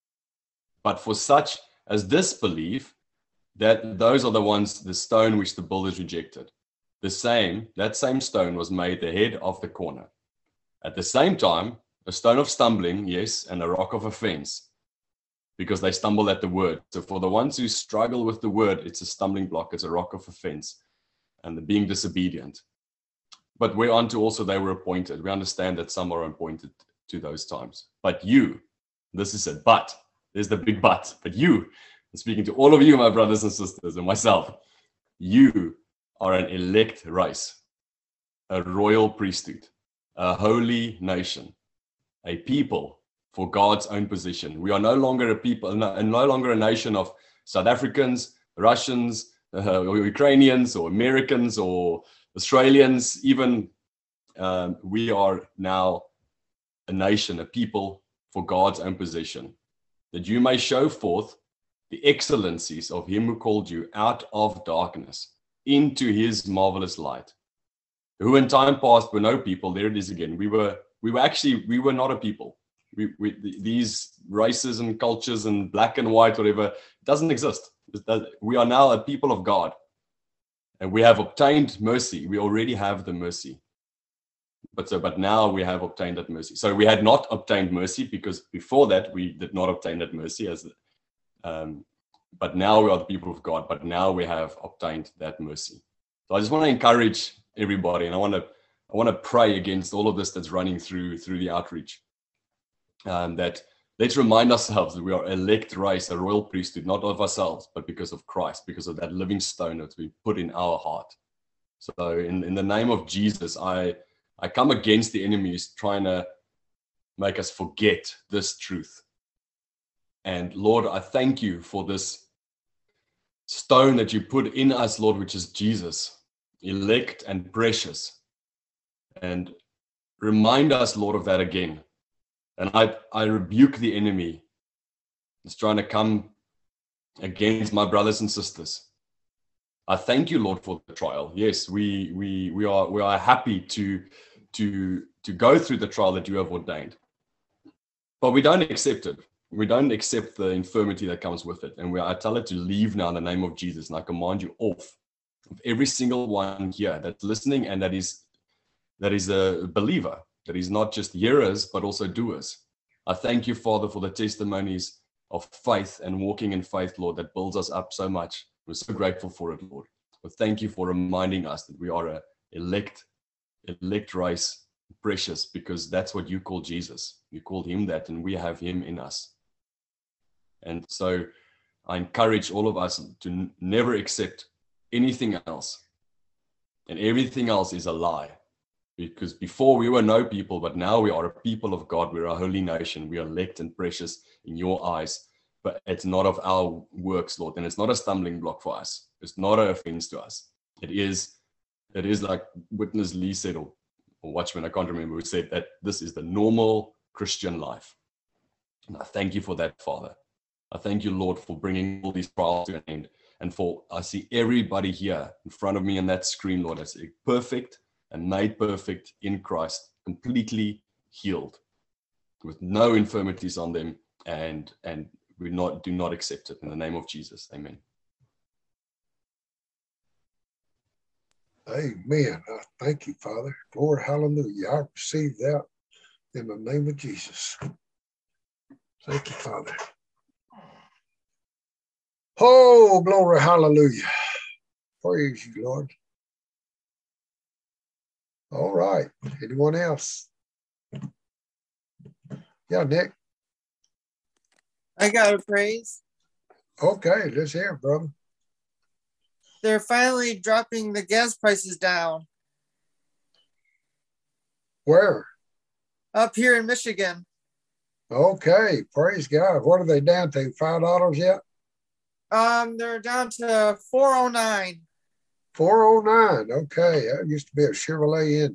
But for such as disbelieve, that those are the ones, the stone which the builders rejected. The same, that same stone was made the head of the corner. At the same time, a stone of stumbling, yes, and a rock of offense, because they stumble at the word. So for the ones who struggle with the word, it's a stumbling block, it's a rock of offense, and the being disobedient. But whereunto also they were appointed. We understand that some are appointed to those times. But you, this is it, but, there's the big but, but you, I'm speaking to all of you, my brothers and sisters, and myself, you are an elect race, a royal priesthood, a holy nation, a people for God's own possession. We are no longer a people, no, no longer a nation of South Africans, Russians, uh, or Ukrainians, or Americans, or Australians. Even um, we are now a nation, a people for God's own possession, that you may show forth the excellencies of him who called you out of darkness into his marvelous light. Who in time past were no people. There it is again. We were, we were actually, we were not a people. We, we, these races and cultures and black and white, whatever, it doesn't exist. We are now a people of God, and we have obtained mercy. We already have the mercy. But so, but now we have obtained that mercy. So we had not obtained mercy because before that we did not obtain that mercy as Um, but now we are the people of God, but now we have obtained that mercy. So I just want to encourage everybody, and I want to I want to pray against all of this that's running through through the outreach. Um, that let's remind ourselves that we are elect race, a royal priesthood, not of ourselves, but because of Christ, because of that living stone that we put in our heart. So in, in the name of Jesus, I I come against the enemy who's trying to make us forget this truth. And Lord, I thank you for this stone that you put in us, Lord, which is Jesus, elect and precious. And remind us, Lord, of that again. And I, I rebuke the enemy that's trying to come against my brothers and sisters. I thank you, Lord, for the trial. Yes, we we we are we are happy to to to go through the trial that you have ordained. But we don't accept it. We don't accept the infirmity that comes with it. And we, I tell it to leave now in the name of Jesus. And I command you off of every single one here that's listening and that is that is a believer, that is not just hearers, but also doers. I thank you, Father, for the testimonies of faith and walking in faith, Lord, that builds us up so much. We're so grateful for it, Lord. But thank you for reminding us that we are a elect, elect race, precious, because that's what you call Jesus. You called him that, and we have him in us. And so I encourage all of us to n- never accept anything else. And everything else is a lie. Because before we were no people, but now we are a people of God. We're a holy nation. We are elect and precious in your eyes. But it's not of our works, Lord. And it's not a stumbling block for us. It's not an offense to us. It is, it is like Witness Lee said, or or Watchman, I can't remember, who said that this is the normal Christian life. And I thank you for that, Father. I thank you, Lord, for bringing all these trials to an end. And for, I see everybody here in front of me on that screen, Lord, as perfect and made perfect in Christ, completely healed, with no infirmities on them, and and we not do not accept it. In the name of Jesus, amen. Amen. I thank you, Father. Lord, hallelujah. I receive that in the name of Jesus. Thank you, Father. Oh, glory, hallelujah. Praise you, Lord. All right. Anyone else? Yeah, Nick. I got a praise. Okay, let's hear it, brother. They're finally dropping the gas prices down. Where? Up here in Michigan. Okay, praise God. What are they down to? Five dollars yet? Um, they're down to four oh nine. Four oh nine. Okay, that used to be a Chevrolet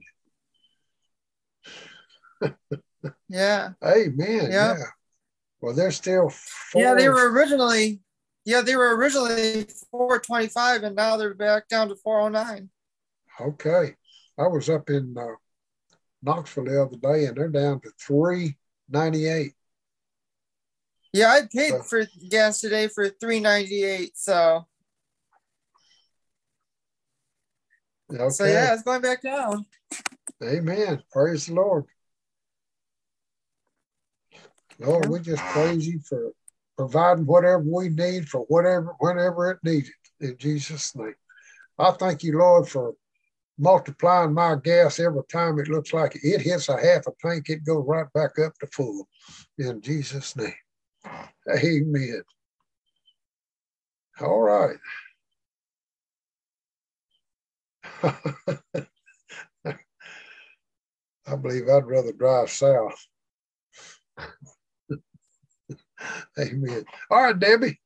engine. Yeah. Amen. Yep. Yeah. Well, they're still four. Yeah, they were originally. Yeah, they were originally four twenty-five, and now they're back down to four oh nine. Okay, I was up in uh, Knoxville the other day, and they're down to three ninety-eight. Yeah, I paid So, for gas today for three ninety-eight. So, okay. so yeah, it's going back down. Amen. Praise the Lord. Lord, we just praise you for providing whatever we need for whatever, whenever it needed, in Jesus' name. I thank you, Lord, for multiplying my gas every time it looks like it hits a half a tank, it goes right back up to full, in Jesus' name. Amen. All right. I believe I'd rather drive south. Amen. All right, Debbie.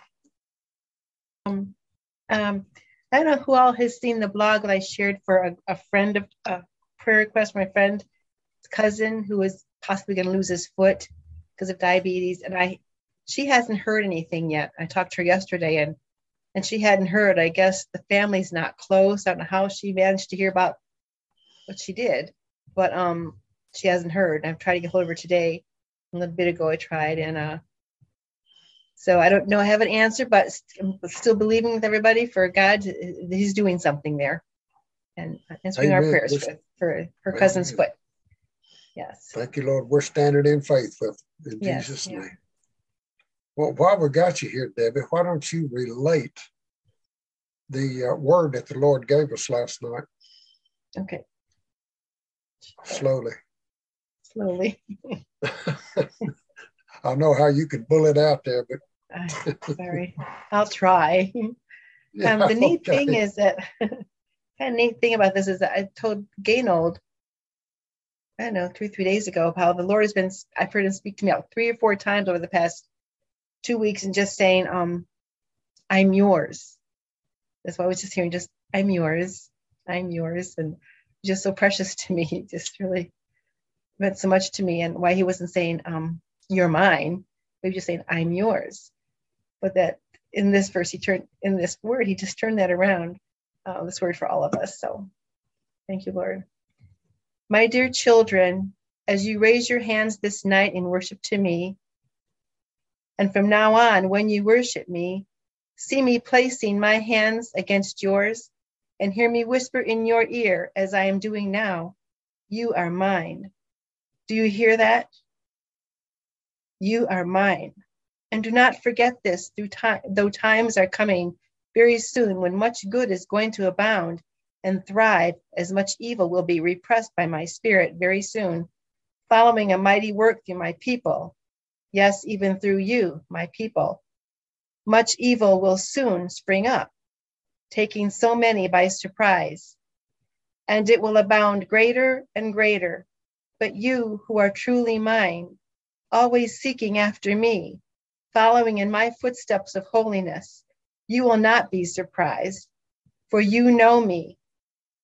Um, um, I don't know who all has seen the blog that I shared for a, a friend of a prayer request for my friend's cousin who is possibly going to lose his foot because of diabetes, and I, she hasn't heard anything yet. I talked to her yesterday, and and she hadn't heard. I guess the family's not close. I don't know how she managed to hear about what she did, but um, she hasn't heard. I've tried to get hold of her today. A little bit ago I tried, and uh so I don't know I have an answer, but I'm still believing with everybody for God. He's doing something there, and answering Amen. our prayers We're, for, for her cousin's Amen. foot. Yes. Thank you, Lord. We're standing in faith with in Yes, Jesus' yeah. name. Well, while we got you here, Debbie, why don't you relate the uh, word that the Lord gave us last night? Okay. Slowly. Slowly. I know how you can bull it out there, but uh, sorry, I'll try. Yeah, um, the neat okay. thing is that kind of neat thing about this is that I told Gainold, I don't know, two, three days ago, how the Lord has been, I've heard him speak to me out three or four times over the past two weeks and just saying, um, I'm yours. That's what I was just hearing, just, I'm yours, I'm yours. And just so precious to me. He just really meant so much to me, and why he wasn't saying, um, you're mine, but he was just saying, I'm yours. But that in this verse, he turned, in this word, he just turned that around, uh, this word for all of us. So thank you, Lord. My dear children, as you raise your hands this night in worship to me, and from now on, when you worship me, see me placing my hands against yours and hear me whisper in your ear as I am doing now, you are mine. Do you hear that? You are mine. And do not forget this, through time, though times are coming very soon when much good is going to abound and thrive, as much evil will be repressed by my spirit very soon, following a mighty work through my people. Yes, even through you, my people. Much evil will soon spring up, taking so many by surprise, and it will abound greater and greater. But you who are truly mine, always seeking after me, following in my footsteps of holiness, you will not be surprised, for you know me,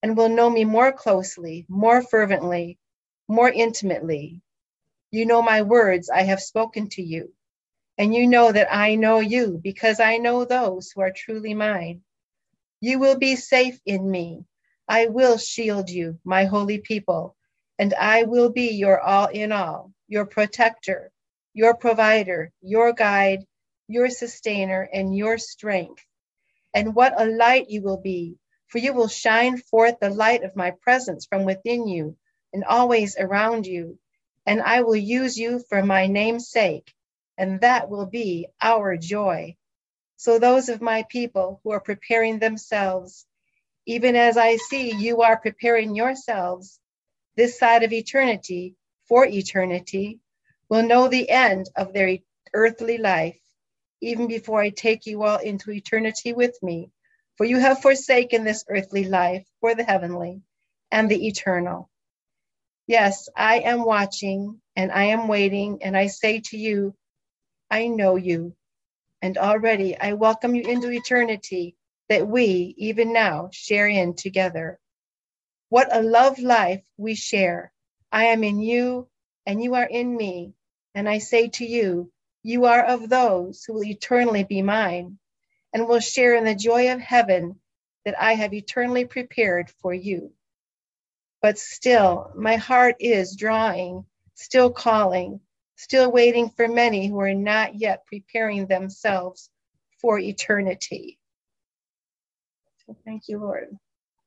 and will know me more closely, more fervently, more intimately. You know my words I have spoken to you, and you know that I know you because I know those who are truly mine. You will be safe in me. I will shield you, my holy people, and I will be your all in all, your protector, your provider, your guide, your sustainer, and your strength. And what a light you will be, for you will shine forth the light of my presence from within you and always around you. And I will use you for my name's sake, and that will be our joy. So those of my people who are preparing themselves, even as I see you are preparing yourselves this side of eternity for eternity, will know the end of their earthly life, even before I take you all into eternity with me. For you have forsaken this earthly life for the heavenly and the eternal. Yes, I am watching and I am waiting, and I say to you, I know you, and already I welcome you into eternity that we, even now, share in together. What a love life we share. I am in you, and you are in me, and I say to you, you are of those who will eternally be mine, and will share in the joy of heaven that I have eternally prepared for you. But still, my heart is drawing, still calling, still waiting for many who are not yet preparing themselves for eternity. So thank you, Lord.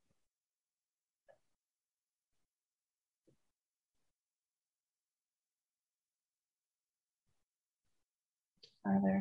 Father.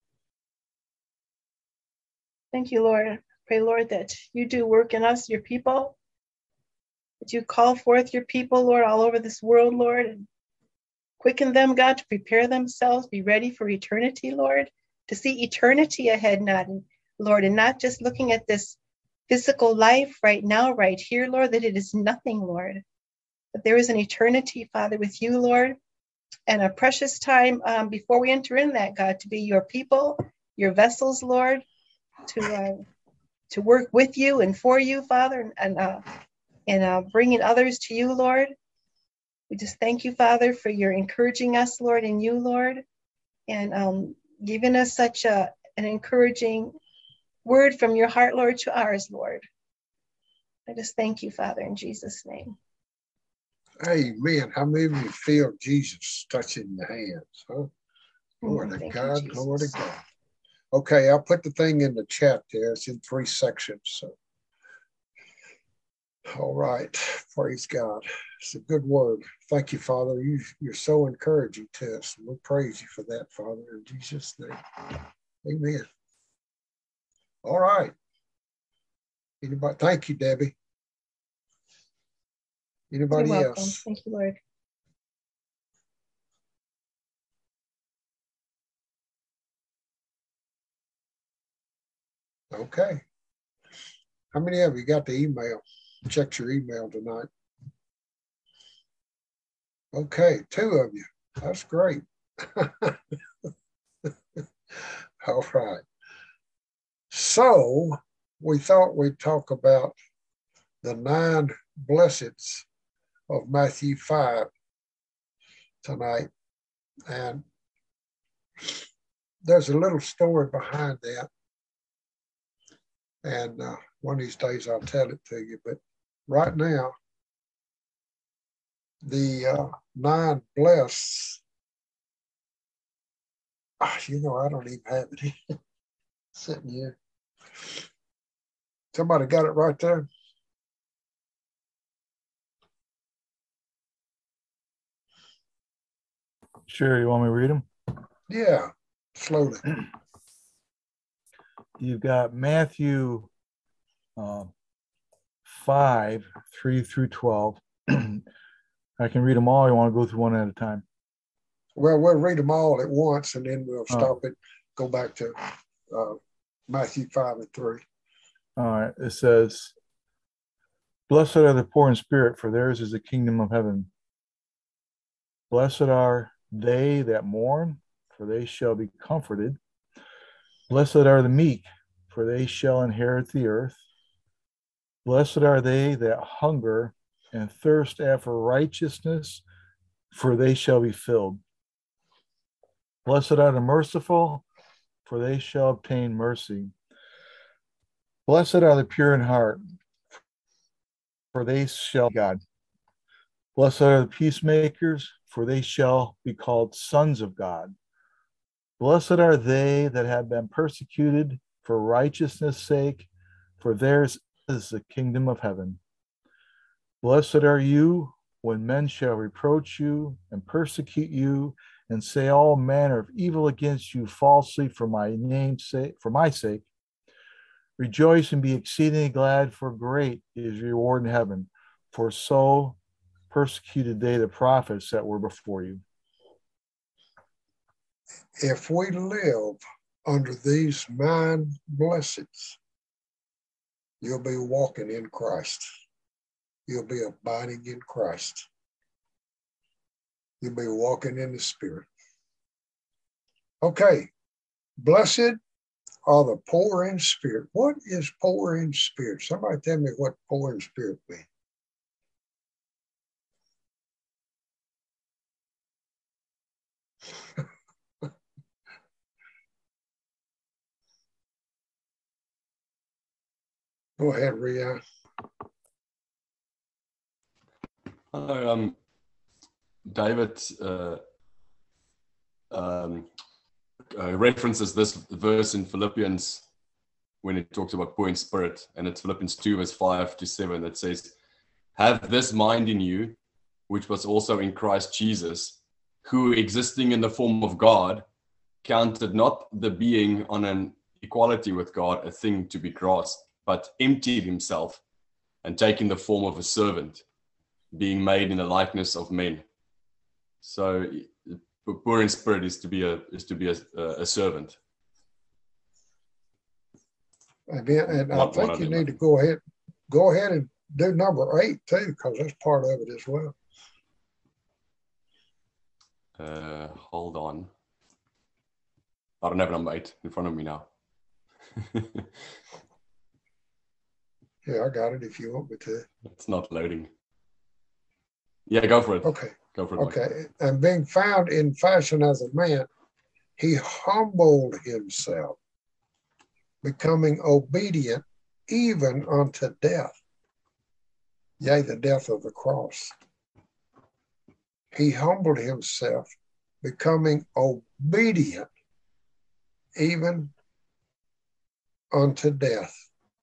Thank you, Lord. Pray, Lord, that you do work in us, your people, that you call forth your people, Lord, all over this world, Lord, and quicken them, God, to prepare themselves, be ready for eternity, Lord, to see eternity ahead, not, Lord, and not just looking at this physical life right now, right here, Lord, that it is nothing, Lord, but there is an eternity, Father, with you, Lord, and a precious time um, before we enter in that, God, to be your people, your vessels, Lord, to uh, to work with you and for you, Father, and uh, and uh, bringing others to you, Lord. We just thank you, Father, for your encouraging us, Lord, in you, Lord, and um, giving us such a, an encouraging word from your heart, Lord, to ours, Lord. I just thank you, Father, in Jesus' name. Amen. How many of you feel Jesus touching your hands? Huh? Glory to God, glory to God. Okay, I'll put the thing in the chat there. It's in three sections. So, all right, praise God. It's a good word. Thank you, Father. You, you're so encouraging to us. We'll praise you for that, Father, in Jesus' name. Amen. All right. Anybody? Thank you, Debbie. Anybody You're welcome. else? Thank you, Lord. Okay. How many of you got the email? Checked your email tonight. Okay, two of you. That's great. All right. So we thought we'd talk about the nine blesseds of Matthew five tonight. And there's a little story behind that. And uh, one of these days I'll tell it to you. But right now, the uh, nine blessed, ah, you know, I don't even have it sitting here. Somebody got it right there? Sure, you want me to read them? Yeah, slowly. You've got Matthew uh, five, three through twelve. I can read them all. You want to go through one at a time? Well, we'll read them all at once, and then we'll stop oh. it, go back to uh, Matthew five and three. All right. It says, blessed are the poor in spirit, for theirs is the kingdom of heaven. Blessed are they that mourn, for they shall be comforted. Blessed are the meek, for they shall inherit the earth. Blessed are they that hunger and thirst after righteousness, for they shall be filled. Blessed are the merciful, for they shall obtain mercy. Blessed are the pure in heart, for they shall be God. Blessed are the peacemakers, for they shall be called sons of God. Blessed are they that have been persecuted for righteousness' sake, for theirs is the kingdom of heaven. Blessed are you when men shall reproach you and persecute you and say all manner of evil against you falsely for my name's sake, for my sake. Rejoice and be exceedingly glad, for great is your reward in heaven, for so persecuted they the prophets that were before you. If we live under these nine blessings, you'll be walking in Christ. You'll be abiding in Christ. You'll be walking in the Spirit. Okay, blessed are the poor in spirit. What is poor in spirit? Somebody tell me what poor in spirit means. Go ahead, Ria. Um, David uh, um, uh, references this verse in Philippians when it talks about poor in spirit, and it's Philippians two, verse five to seven, that says, "Have this mind in you, which was also in Christ Jesus, who, existing in the form of God, counted not the being on an equality with God a thing to be grasped, but emptied himself, and taking the form of a servant, being made in the likeness of men." So poor in spirit is to be a is to be a, a servant. And, then, and I One- think one you of need them. to go ahead, go ahead and do number eight too, because that's part of it as well. Uh, hold on. I don't have number eight in front of me now. Yeah, I got it if you want me to. It's not loading. Yeah, go for it. Okay. Go for it. Mike. Okay. And being found in fashion as a man, he humbled himself, becoming obedient even unto death, yea, the death of the cross. He humbled himself, becoming obedient even unto death.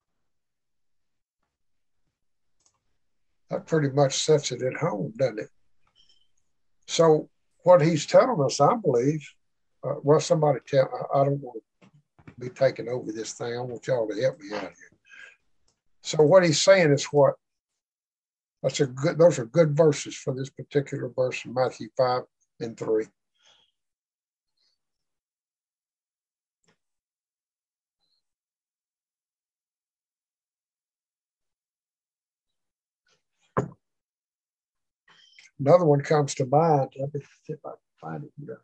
That pretty much sets it at home, doesn't it? So what he's telling us, I believe, uh, well, somebody tell, I, I don't want to be taking over this thing. I want y'all to help me out here. So what he's saying is what? That's a good, those are good verses for this particular verse in Matthew five and three. Another one comes to mind. Let me see if I can find it here.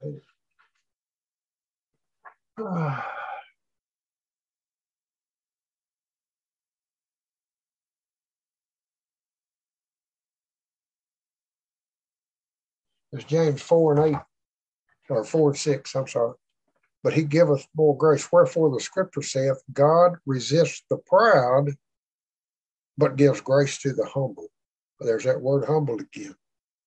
Ah. It's James four and eight, or four and six, I'm sorry. But he giveth more grace. Wherefore the scripture saith, God resists the proud, but gives grace to the humble. There's that word humble again.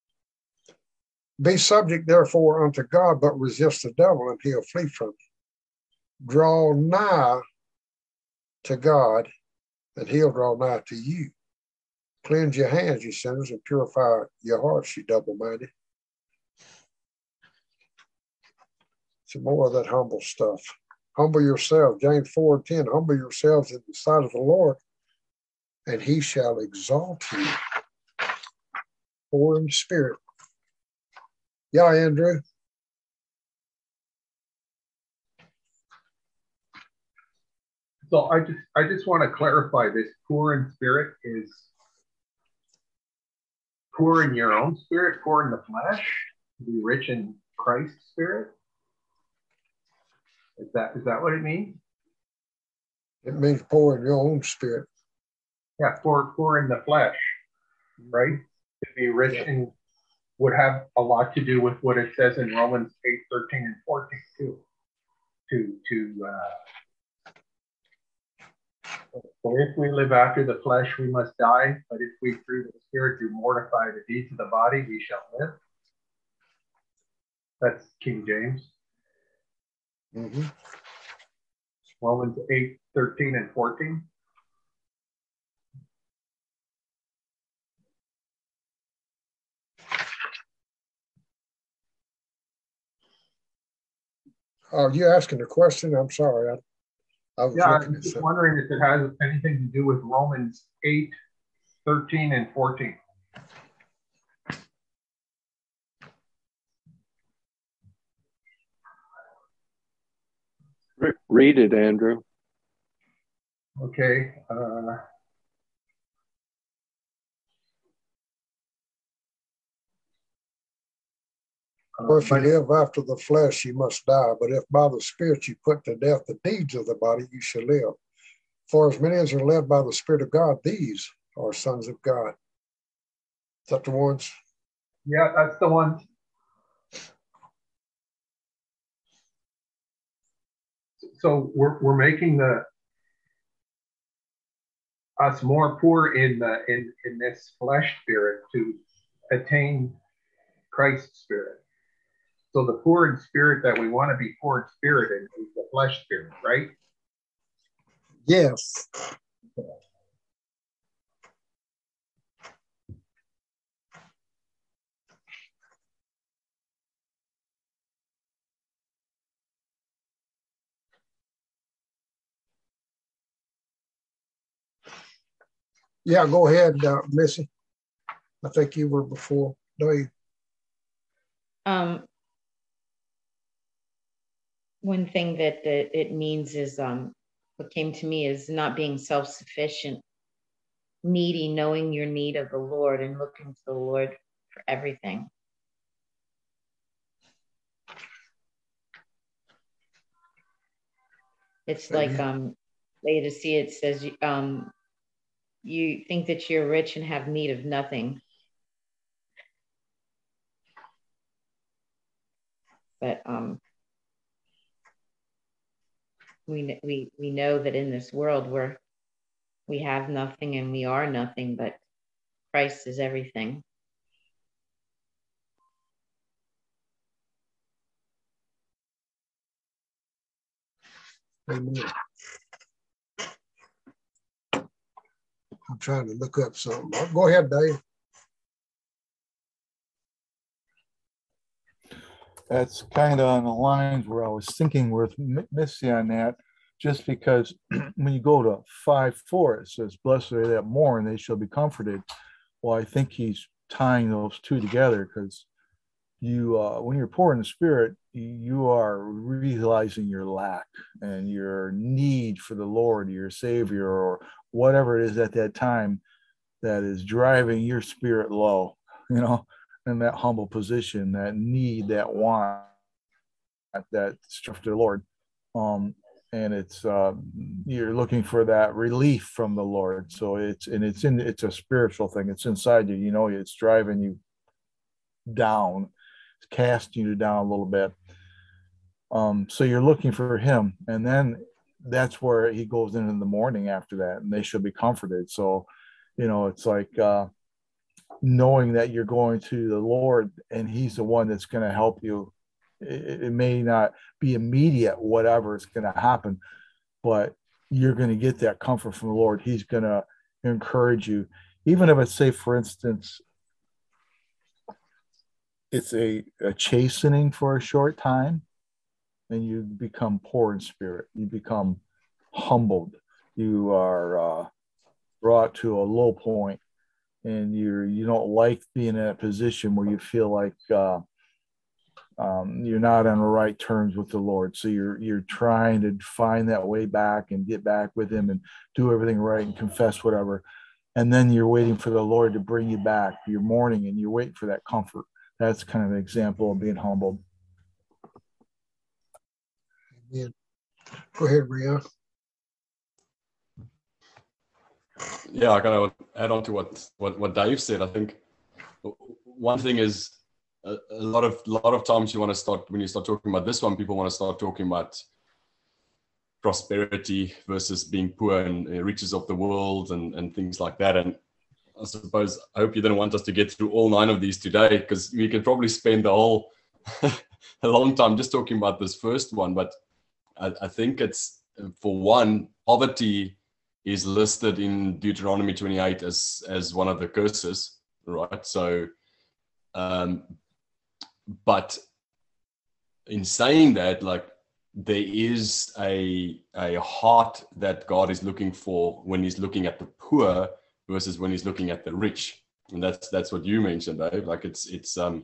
Be subject, therefore, unto God, but resist the devil, and he'll flee from you. Draw nigh to God, and he'll draw nigh to you. Cleanse your hands, you sinners, and purify your hearts, you double-minded. Some more of that humble stuff. Humble yourself. James four and ten. Humble yourselves in the sight of the Lord, and he shall exalt you. Poor in spirit. Yeah, Andrew. So I just I just want to clarify this. Poor in spirit is poor in your own spirit, poor in the flesh, to be rich in Christ's spirit. Is that is that what it means? It means poor in your own spirit. Yeah, poor, poor in the flesh, right? To be rich Yeah. in would have a lot to do with what it says in Romans eight, thirteen, and fourteen too. To to uh, for if we live after the flesh, we must die. But if we through the Spirit do mortify the deeds of the body, we shall live. That's King James. Mm-hmm. Romans eight, thirteen, and fourteen. Are you asking a question? I'm sorry. I, I was Yeah, looking I'm at just something. wondering if it has anything to do with Romans eight, thirteen, and fourteen. Re- Read it, Andrew. Okay. Uh, For if you but- live after the flesh, you must die. But if by the Spirit you put to death the deeds of the body, you shall live. For as many as are led by the Spirit of God, these are sons of God. Is that the ones? Yeah, that's the one. So we're we're making the us more poor in the in in this flesh spirit to attain Christ's spirit. So the poor in spirit that we want to be poor in spirit in is the flesh spirit, right? Yes. Yeah, go ahead, uh, Missy. I think you were before Dave. Um, one thing that, that it means is um, what came to me is not being self-sufficient, needy, knowing your need of the Lord and looking to the Lord for everything. It's like um, Laodicea, it says, um, you think that you're rich and have need of nothing. But um, we, we, we know that in this world we're, we have nothing and we are nothing, but Christ is everything. Amen. I'm trying to look up something. Go ahead, Dave. That's kind of on the lines where I was thinking with Missy on that, just because when you go to five four, it says, blessed are they that mourn, they shall be comforted. Well, I think he's tying those two together, because you, uh, when you're poor in the spirit, you are realizing your lack and your need for the Lord, your Savior, or whatever it is at that time that is driving your spirit low, you know, in that humble position, that need, that want, that strive to the Lord. Um, and it's uh, you're looking for that relief from the Lord. So it's and it's in it's a spiritual thing. It's inside you. You know, it's driving you down, it's casting you down a little bit. Um, so you're looking for Him, and then that's where He goes in in the morning after that, and they should be comforted. So, you know, it's like uh, knowing that you're going to the Lord, and He's the one that's going to help you. It, it may not be immediate, whatever is going to happen, but you're going to get that comfort from the Lord. He's going to encourage you, even if it's, say, for instance, it's a, a chastening for a short time, and you become poor in spirit. You become humbled. You are uh, brought to a low point, and you're you don't like being in a position where you feel like uh, um, you're not on the right terms with the Lord. So you're you're trying to find that way back and get back with Him and do everything right and confess whatever. And then you're waiting for the Lord to bring you back. You're mourning and you're waiting for that comfort. That's kind of an example of being humbled. Amen. Go ahead, Ria. Yeah, I kind of add on to what, what, what Dave said. I think one thing is a, a lot of lot of times you want to start, when you start talking about this one, people want to start talking about prosperity versus being poor and uh, riches of the world and, and things like that. And I suppose, I hope you didn't want us to get through all nine of these today, because we could probably spend the whole a long time just talking about this first one. But I, I think it's, for one, poverty is listed in Deuteronomy twenty-eight as, as one of the curses, right? So, um, but in saying that, like, there is a, a heart that God is looking for when he's looking at the poor versus when he's looking at the rich. And that's, that's what you mentioned, Dave. Like it's, it's, um,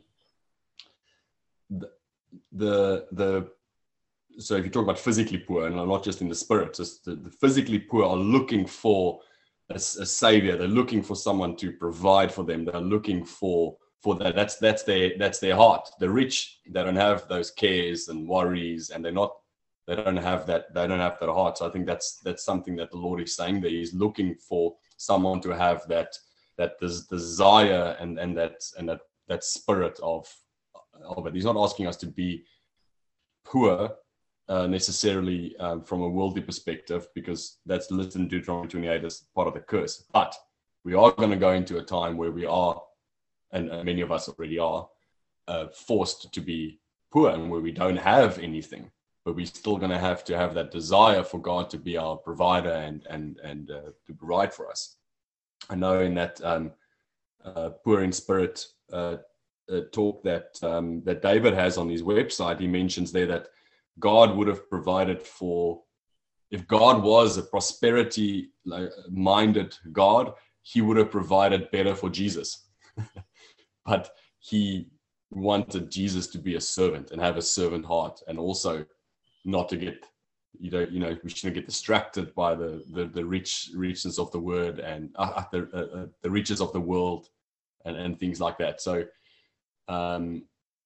the, the, the so if you talk about physically poor, and not just in the spirit, just the, the physically poor are looking for a, a savior. They're looking for someone to provide for them. They're looking for for that. That's that's their that's their heart. The rich, they don't have those cares and worries, and they're not they don't have that they don't have that heart. So I think that's that's something that the Lord is saying there. He's looking for someone to have that that this desire and and that and that that spirit of of it. He's not asking us to be poor Uh, necessarily um, from a worldly perspective, because that's listed in Deuteronomy twenty-eight as part of the curse. But we are going to go into a time where we are, and uh, many of us already are, uh, forced to be poor, and where we don't have anything, but we're still going to have to have that desire for God to be our provider and and and uh, to provide for us. I know in that um, uh, poor in spirit uh, uh, talk that um, that David has on his website, he mentions there that God would have provided for, if God was a prosperity minded God, he would have provided better for Jesus. But he wanted Jesus to be a servant and have a servant heart, and also not to get, you know, you know, we shouldn't get distracted by the the, the rich richness of the word and uh, the uh, the riches of the world and, and things like that. So um,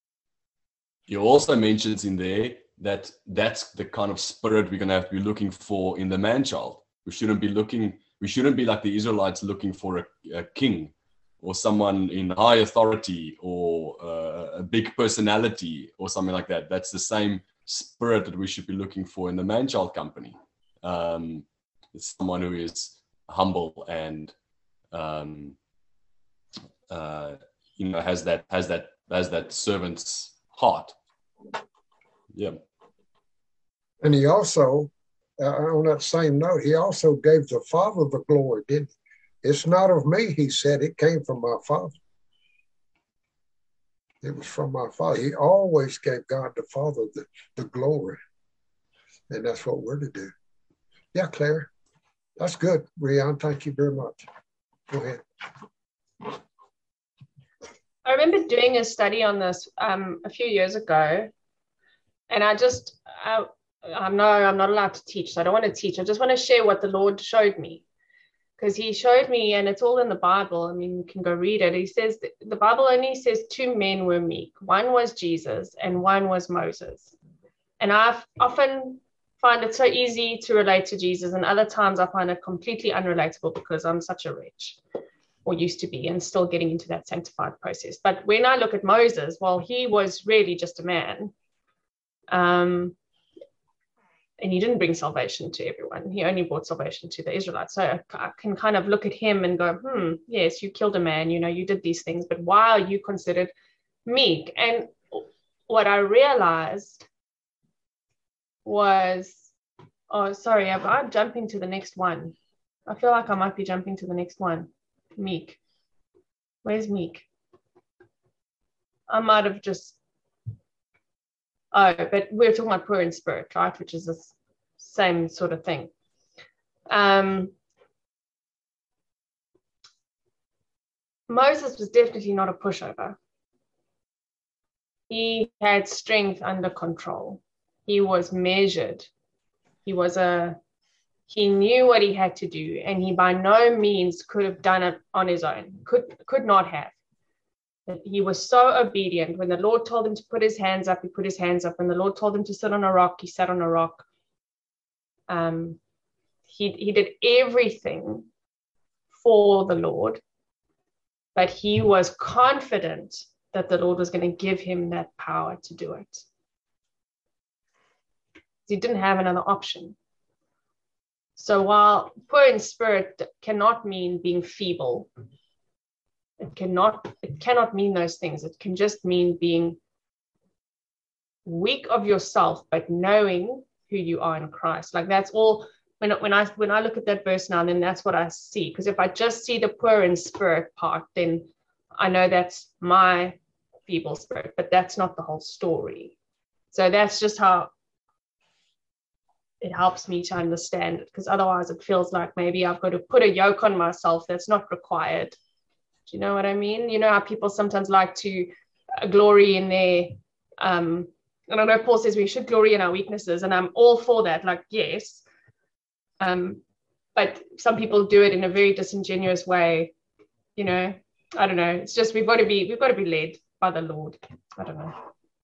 he also mentions in there that that's the kind of spirit we're going to have to be looking for in the man-child. We shouldn't be looking, we shouldn't be like the Israelites looking for a, a king or someone in high authority or uh, a big personality or something like that. That's the same spirit that we should be looking for in the man-child company. Um, it's someone who is humble and, um, uh, you know, has that, has that, has that servant's heart. Yeah. And he also, uh, on that same note, he also gave the Father the glory, didn't he? It's not of me, he said, it came from my Father. It was from my Father. He always gave God the Father the, the glory. And that's what we're to do. Yeah, Claire. That's good, Rian. Thank you very much. Go ahead. I remember doing a study on this um, a few years ago. And I just, I, I know I'm not allowed to teach, so I don't want to teach. I just want to share what the Lord showed me. Because he showed me, and it's all in the Bible. I mean, you can go read it. He says, the Bible only says two men were meek. One was Jesus and one was Moses. And I often find it so easy to relate to Jesus. And other times I find it completely unrelatable because I'm such a wretch, or used to be, and still getting into that sanctified process. But when I look at Moses, well, he was really just a man. Um, and he didn't bring salvation to everyone. He only brought salvation to the Israelites. So I, I can kind of look at him and go, hmm, yes, you killed a man, you know, you did these things, but why are you considered meek? And what I realized was, oh, sorry, I'm, I'm jumping to the next one. I feel like I might be jumping to the next one. Meek. Where's meek? I might have just Oh, but we're talking about poor in spirit, right? Which is the same sort of thing. Um, Moses was definitely not a pushover. He had strength under control. He was measured. He was a, he knew what he had to do, and he by no means could have done it on his own, could, could not have. He was so obedient. When the Lord told him to put his hands up, he put his hands up. When the Lord told him to sit on a rock, he sat on a rock. Um, he, he did everything for the Lord, but he was confident that the Lord was going to give him that power to do it. He didn't have another option. So while poor in spirit cannot mean being feeble, it cannot, it cannot mean those things. It can just mean being weak of yourself, but knowing who you are in Christ. Like that's all. When, when I when I look at that verse now, then that's what I see. Because if I just see the poor in spirit part, then I know that's my feeble spirit, but that's not the whole story. So that's just how it helps me to understand it, because otherwise it feels like maybe I've got to put a yoke on myself that's not required. Do you know what I mean? You know how people sometimes like to uh, glory in their, um, and I know Paul says we should glory in our weaknesses, and I'm all for that, like, yes. Um, but some people do it in a very disingenuous way, you know. I don't know. It's just we've got to be we've got to be led by the Lord. I don't know.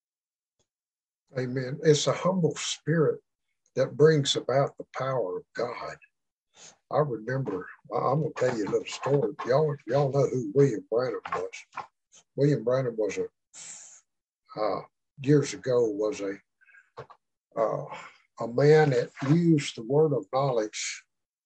Amen. It's a humble spirit that brings about the power of God. I remember, I'm going to tell you a little story. Y'all, y'all know who William Branham was. William Branham was a, uh, years ago, was a, uh, a man that used the word of knowledge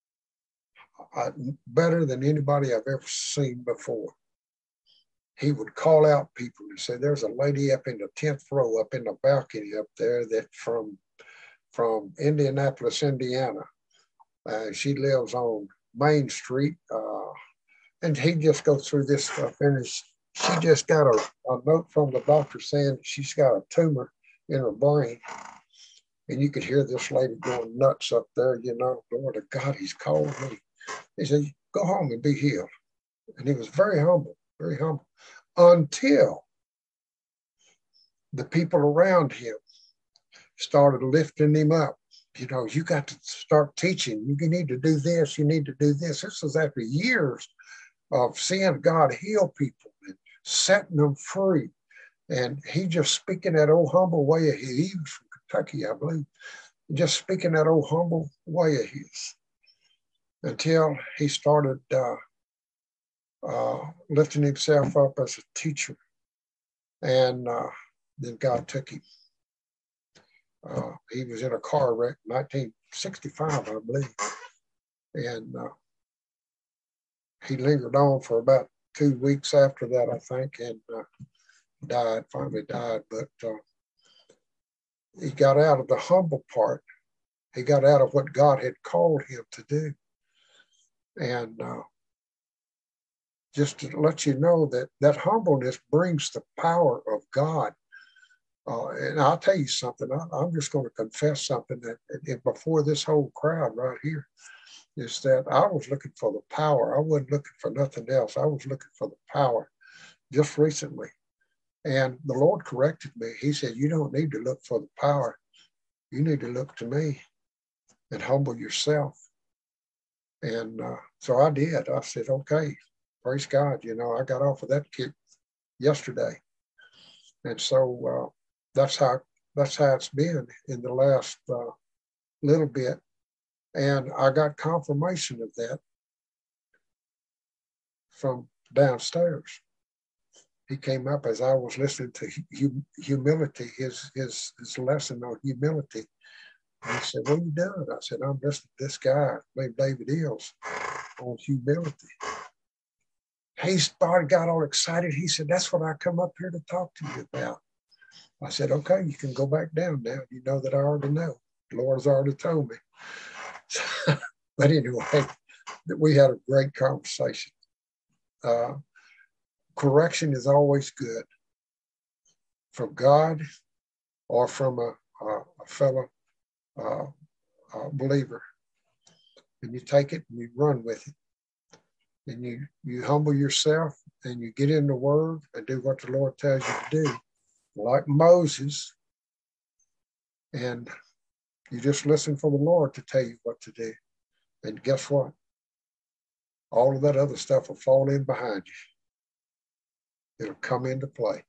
uh, better than anybody I've ever seen before. He would call out people and say, there's a lady up in the tenth row, up in the balcony up there, that from, from Indianapolis, Indiana. Uh, she lives on Main Street. Uh, and he just goes through this stuff. And she just got a, a note from the doctor saying she's got a tumor in her brain. And you could hear this lady going nuts up there, you know, Lord of God, he's called me. He said, go home and be healed. And he was very humble, very humble, until the people around him started lifting him up. You know, you got to start teaching. You need to do this. You need to do this. This was after years of seeing God heal people and setting them free. And he just speaking that old humble way of his. He was from Kentucky, I believe. Just speaking that old humble way of his. Until he started uh, uh, lifting himself up as a teacher. And uh, then God took him. Uh, he was in a car wreck in nineteen sixty-five, I believe. And uh, he lingered on for about two weeks after that, I think, and uh, died, finally died. But uh, he got out of the humble part. He got out of what God had called him to do. And uh, just to let you know that that humbleness brings the power of God. Uh, and I'll tell you something, I, I'm just going to confess something that, that before this whole crowd right here, is that I was looking for the power. I wasn't looking for nothing else. I was looking for the power just recently. And the Lord corrected me. He said, you don't need to look for the power. You need to look to me and humble yourself. And uh, so I did. I said, okay, praise God. You know, I got off of that kick yesterday. And so uh, that's how that's how it's been in the last uh, little bit. And I got confirmation of that from downstairs. He came up as I was listening to hum- humility, his, his, his lesson on humility. And he said, what are you doing? I said, I'm listening to this guy named David Ills on humility. He started, got all excited. He said, that's what I come up here to talk to you about. I said, okay, you can go back down now. You know that I already know. The Lord's already told me. But anyway, we had a great conversation. Uh, correction is always good from God or from a, a, a fellow uh, uh, believer. And you take it and you run with it. And you, you humble yourself and you get in the word and do what the Lord tells you to do. Like Moses, and you just listen for the Lord to tell you what to do. And guess what? All of that other stuff will fall in behind you. It'll come into play.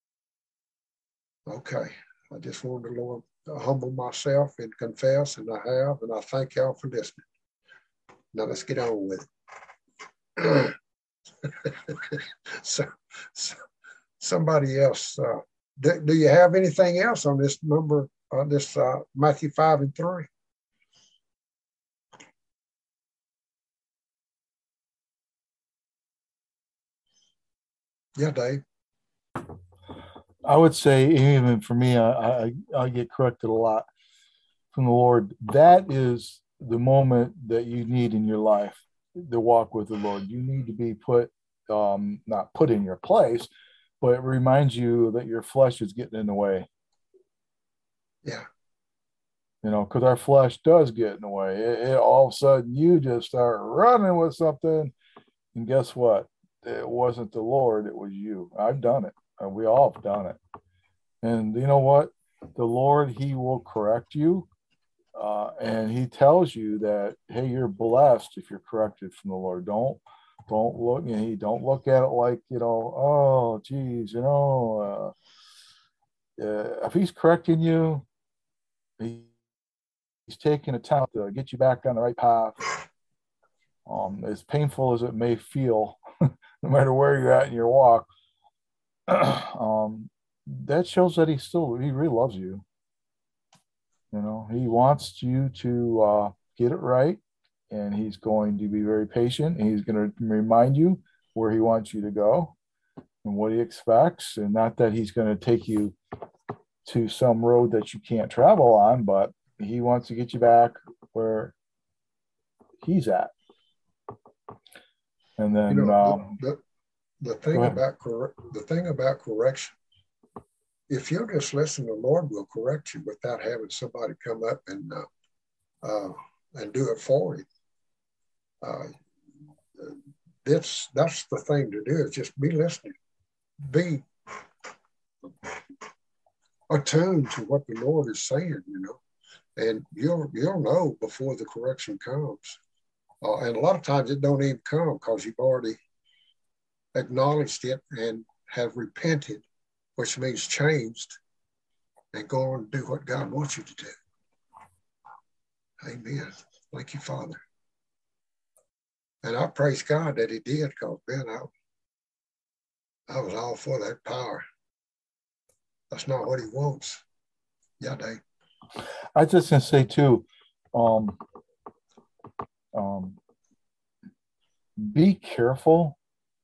Okay, I just wanted the Lord to humble myself and confess, and I have, and I thank y'all for listening. Now let's get on with it. so, so somebody else. Uh, do, do you have anything else on this number? On this uh, Matthew five and three? Yeah, Dave. I would say, even for me, I, I I get corrected a lot from the Lord. That is the moment that you need in your life to walk with the Lord. You need to be put, um, not put in your place, but it reminds you that your flesh is getting in the way. Yeah. You know, because our flesh does get in the way. It, it, all of a sudden, you just start running with something, and guess what? It wasn't the Lord, it was you. I've done it. We all have done it. And you know what? The Lord, he will correct you. Uh, and he tells you that, hey, you're blessed if you're corrected from the Lord. Don't, don't look, you know, don't look at it like, you know, oh, geez, you know, uh, uh, if he's correcting you, he, he's taking a time to get you back on the right path. Um, as painful as it may feel, no matter where you're at in your walk, um, that shows that he still, he really loves you. You know, he wants you to uh, get it right, and he's going to be very patient, and he's going to remind you where he wants you to go and what he expects, and not that he's going to take you to some road that you can't travel on, but he wants to get you back where he's at. And then you know, um, the, the, the thing about cor- the thing about correction, if you just listen, the Lord will correct you without having somebody come up and uh, uh, and do it for you. Uh, that's that's the thing to do, is just be listening, be attuned to what the Lord is saying, you know, and you'll you'll know before the correction comes. Uh, and a lot of times it don't even come because you've already acknowledged it and have repented, which means changed, and go on and do what God wants you to do. Amen. Thank you, Father. And I praise God that he did, because, man, I, I was all for that power. That's not what he wants. Yeah, Dave. I just going to say, too, um, um, be careful.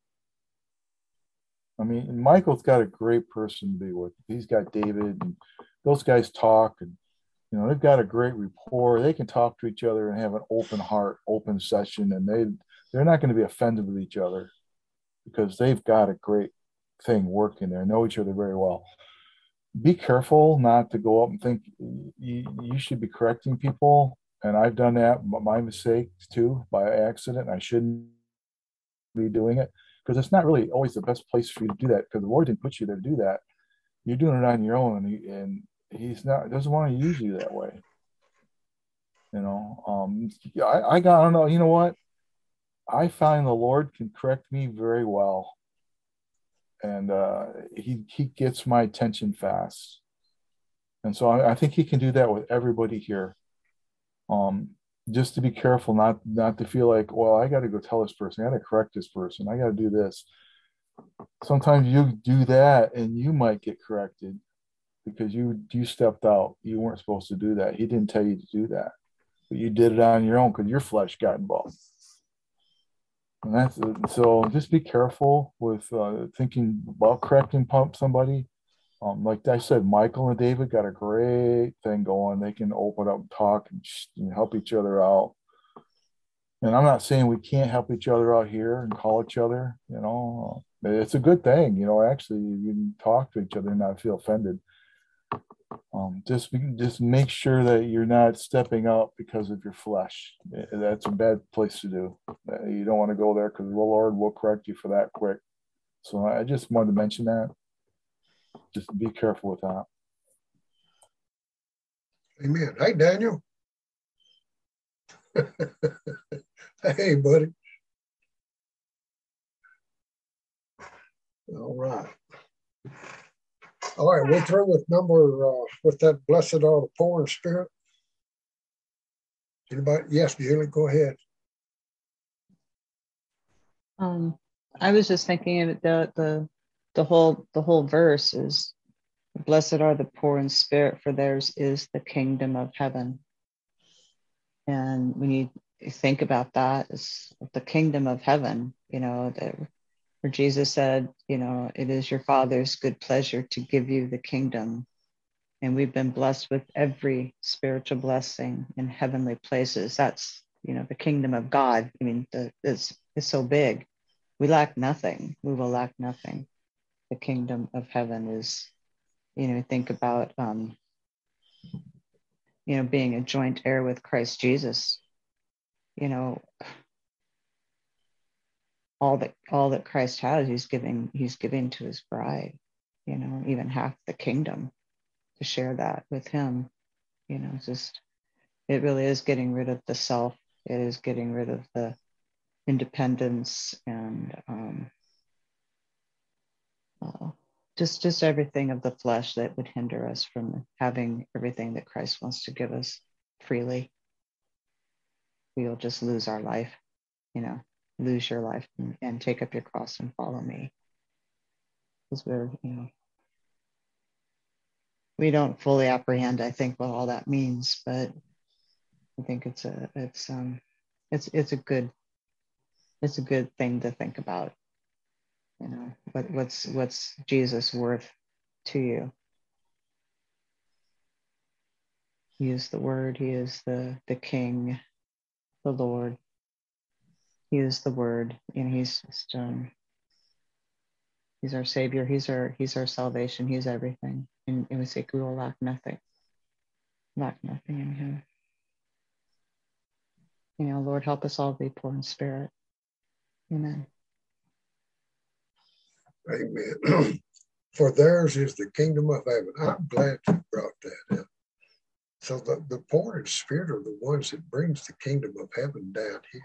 I mean, Michael's got a great person to be with. He's got David, and those guys talk, and you know, they've got a great rapport. They can talk to each other and have an open heart, open session, and they they're not going to be offended with each other because they've got a great thing working there, know each other very well. Be careful not to go up and think you, you should be correcting people. And I've done that, my mistake too, by accident. I shouldn't be doing it, because it's not really always the best place for you to do that, because the Lord didn't put you there to do that. You're doing it on your own, and, he, and he's not doesn't want to use you that way. You know, um, I, I got I don't know. You know what? I find the Lord can correct me very well, and uh, he he gets my attention fast, and so I, I think he can do that with everybody here. Um, just to be careful, not not to feel like, well, I got to go tell this person, I got to correct this person, I got to do this. Sometimes you do that, and you might get corrected because you you stepped out. You weren't supposed to do that. He didn't tell you to do that, but you did it on your own because your flesh got involved. And that's so. Just be careful with uh, thinking about correcting pump somebody. Um, like I said, Michael and David got a great thing going. They can open up and talk and, and help each other out. And I'm not saying we can't help each other out here and call each other. You know, it's a good thing. You know, actually, you can talk to each other and not feel offended. Um, just just make sure that you're not stepping out because of your flesh. That's a bad place to do. You don't want to go there, because the Lord will correct you for that quick. So I just wanted to mention that. Just be careful with that. Amen. Hey, Daniel. Hey, buddy. All right. All right, we're through with number, uh, with that blessed are the poor in spirit. Anybody? Yes, Julie, go ahead. Um, I was just thinking of the the the whole the whole verse is, blessed are the poor in spirit, for theirs is the kingdom of heaven. And when you think about that, it's the kingdom of heaven, you know, that where Jesus said, you know, it is your Father's good pleasure to give you the kingdom. And we've been blessed with every spiritual blessing in heavenly places. That's, you know, the kingdom of God. I mean, the, it's, it's so big. We lack nothing. We will lack nothing. The kingdom of heaven is, you know, think about, um, you know, being a joint heir with Christ Jesus. You know, all that all that Christ has, he's giving, he's giving to his bride. You know, even half the kingdom, to share that with him. You know, it's just, it really is getting rid of the self. It is getting rid of the independence and um, uh, just just everything of the flesh that would hinder us from having everything that Christ wants to give us freely. We'll just lose our life, you know, lose your life and, and take up your cross and follow me. Because we're, you know, we don't fully apprehend, I think, what all that means, but I think it's a it's um it's it's a good it's a good thing to think about. You know, what what's what's Jesus worth to you? He is the Word. He is the the King, the Lord. He is the Word, and he's just um he's our Savior. He's our he's our salvation. He's everything, and, and we say we will lack nothing. Lack nothing in him. You know, Lord, help us all be poor in spirit. Amen. Amen. For theirs is the kingdom of heaven. I'm glad you brought that up. So the, the poor in spirit are the ones that brings the kingdom of heaven down here.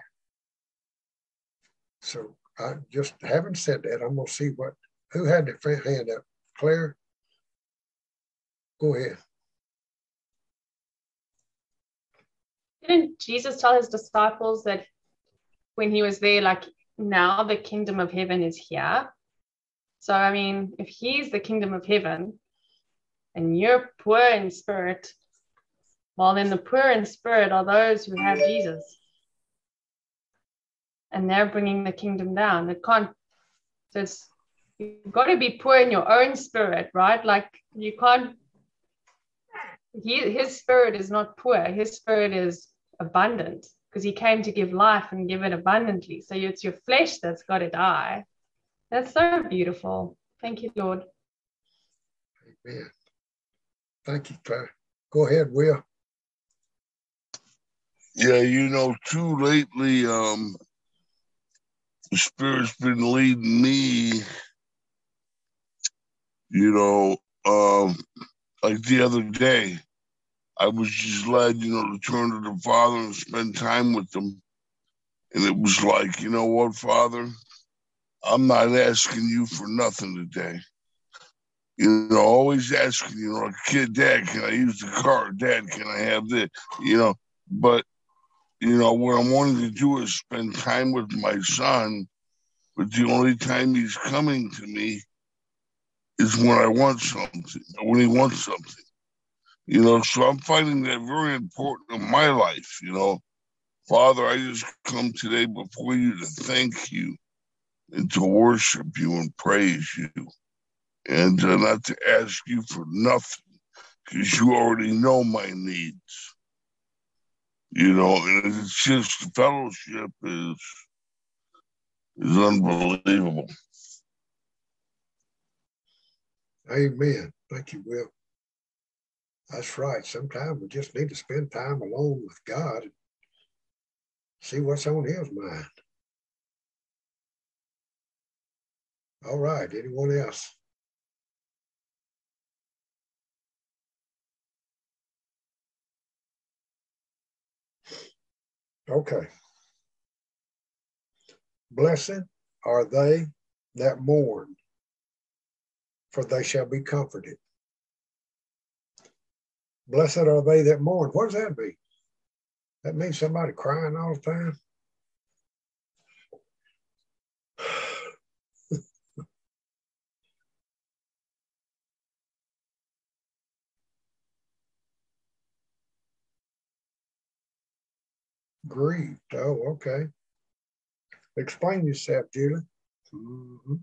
So I just haven't said that. I'm going to see what, who had their hand up? Claire? Go ahead. Didn't Jesus tell his disciples that when he was there, like, now the kingdom of heaven is here? So, I mean, if he's the kingdom of heaven and you're poor in spirit, well, then the poor in spirit are those who have Jesus. And they're bringing the kingdom down. It can't, there's, you've got to be poor in your own spirit, right? Like, you can't, he, his spirit is not poor. His spirit is abundant because he came to give life and give it abundantly. So it's your flesh that's got to die. That's so beautiful. Thank you, Lord. Amen. Thank you, Claire. Go ahead, Will. Yeah, you know, too lately, um, the Spirit's been leading me, you know, um, like the other day, I was just led, you know, to turn to the Father and spend time with him. And it was like, you know what, Father? I'm not asking you for nothing today. You know, always asking, you know, like, kid, Dad, can I use the car? Dad, can I have this? You know, but, you know, what I'm wanting to do is spend time with my son, but the only time he's coming to me is when I want something, when he wants something. You know, so I'm finding that very important in my life, you know. Father, I just come today before you to thank you and to worship you and praise you, and uh, not to ask you for nothing, because you already know my needs. You know, and it's just fellowship is is unbelievable. Amen. Thank you, Will. That's right. Sometimes we just need to spend time alone with God and see what's on his mind. All right. Anyone else? Okay. Blessed are they that mourn, for they shall be comforted. Blessed are they that mourn. What does that mean? That means somebody crying all the time? grieved. Oh, okay. Explain yourself, Julie. Mm-hmm.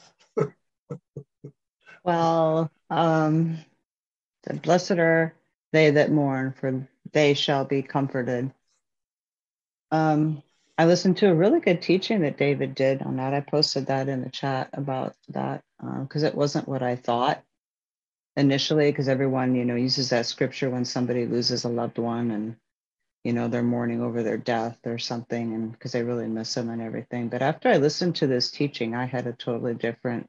Well, um, blessed are they that mourn, for they shall be comforted. Um, I listened to a really good teaching that David did on that. I posted that in the chat about that because um, it wasn't what I thought initially, because everyone, you know, uses that scripture when somebody loses a loved one and, you know, they're mourning over their death or something, and because they really miss them and everything. But after I listened to this teaching, I had a totally different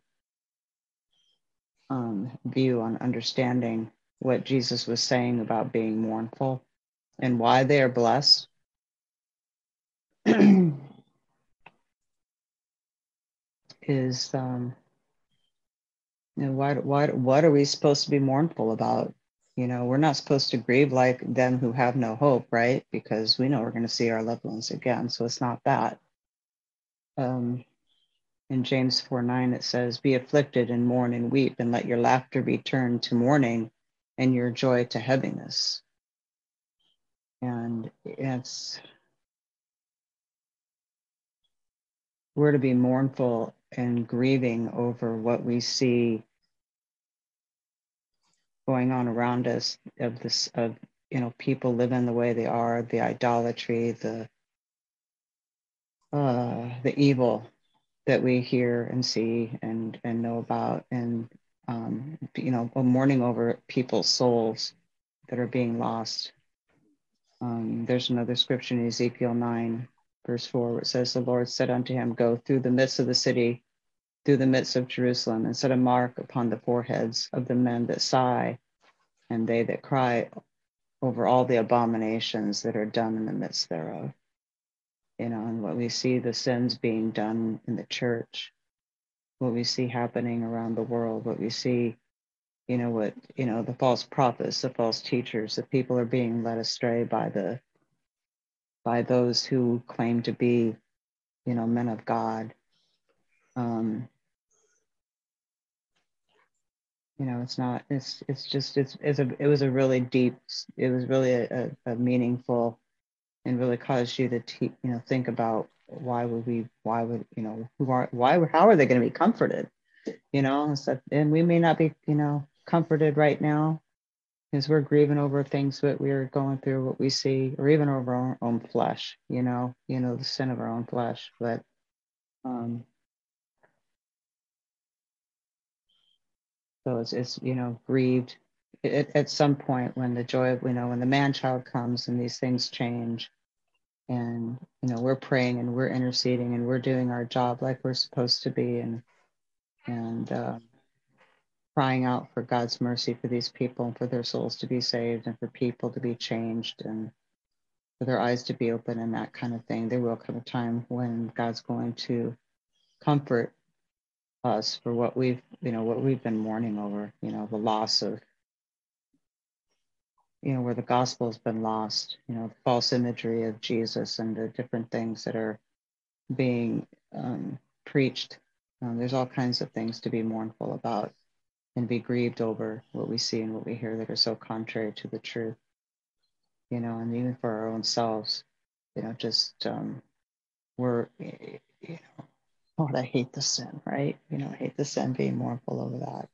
um, view on understanding what Jesus was saying about being mournful and why they are blessed. is um, you know, why, why, what are we supposed to be mournful about? You know, we're not supposed to grieve like them who have no hope, right? Because we know we're going to see our loved ones again. So it's not that. Um, in James four nine, it says, be afflicted and mourn and weep, and let your laughter be turned to mourning and your joy to heaviness. And it's, we're to be mournful and grieving over what we see going on around us, of this, of, you know, people living the way they are, the idolatry, the uh, the evil that we hear and see and and know about, and um, you know, mourning over people's souls that are being lost. Um, there's another scripture in Ezekiel nine, verse four, where it says, the Lord said unto him, go through the midst of the city, through the midst of Jerusalem, and set a mark upon the foreheads of the men that sigh and they that cry over all the abominations that are done in the midst thereof. You know, and what we see, the sins being done in the church, what we see happening around the world, what we see, you know, what, you know, the false prophets, the false teachers, the people are being led astray by the, by those who claim to be, you know, men of God. Um, you know, it's not, it's, it's just, it's, it's a, it was a really deep, it was really a, a, a meaningful, and really caused you to, te- you know, think about why would we, why would, you know, who are, why, how are they going to be comforted? You know, and, stuff, and we may not be, you know, comforted right now because we're grieving over things that we're going through, what we see, or even over our own flesh, you know, you know, the sin of our own flesh. But, um, so it's, it's, you know, grieved it, at some point when the joy of, you know, when the man-child comes and these things change. And, you know, we're praying and we're interceding and we're doing our job like we're supposed to be, and, and uh, crying out for God's mercy for these people and for their souls to be saved and for people to be changed and for their eyes to be open and that kind of thing. There will come a time when God's going to comfort us for what we've, you know, what we've been mourning over, you know, the loss of, you know, where the gospel has been lost, you know, the false imagery of Jesus and the different things that are being um, preached. Um, there's all kinds of things to be mournful about and be grieved over, what we see and what we hear that are so contrary to the truth, you know, and even for our own selves, you know, just um, we're, you know, Lord, I hate the sin, right? You know, I hate the sin, being mournful over that.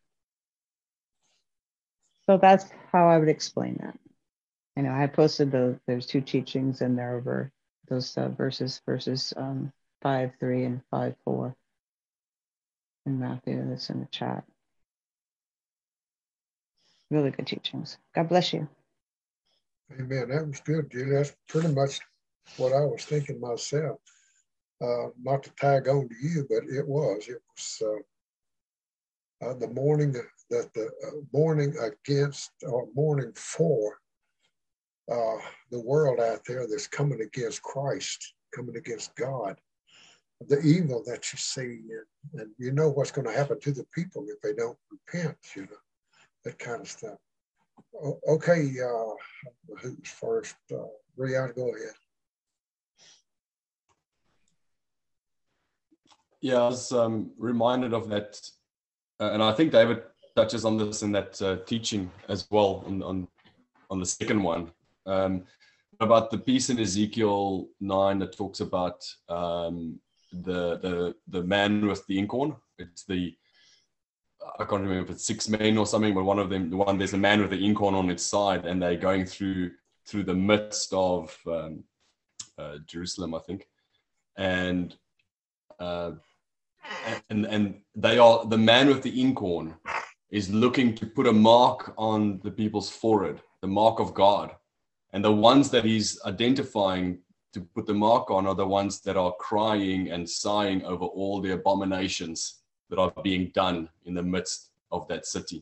So that's how I would explain that. You know, I posted the, there's two teachings in there over those uh, verses, verses um, five, three and five, four in Matthew. That's in the chat. Really good teachings. God bless you. Amen. That was good, Julie. That's pretty much what I was thinking myself. Uh, not to tag on to you, but it was. It was uh, uh, the mourning that the uh, mourning against or mourning for uh, the world out there that's coming against Christ, coming against God. The evil that you see, and, and you know what's going to happen to the people if they don't repent, you know, that kind of stuff. O- okay, uh, who's first? Uh, Rihanna, go ahead. Yeah, I was um, reminded of that, uh, and I think David touches on this in that uh, teaching as well on, on on the second one. Um, about the piece in Ezekiel nine that talks about um, the the the man with the inkhorn. It's the I can't remember if it's six men or something, but one of them, the one there's a man with the inkhorn on its side, and they're going through through the midst of um, uh, Jerusalem, I think, and uh, and and they are the man with the inkhorn is looking to put a mark on the people's forehead, the mark of God. And the ones that he's identifying to put the mark on are the ones that are crying and sighing over all the abominations that are being done in the midst of that city.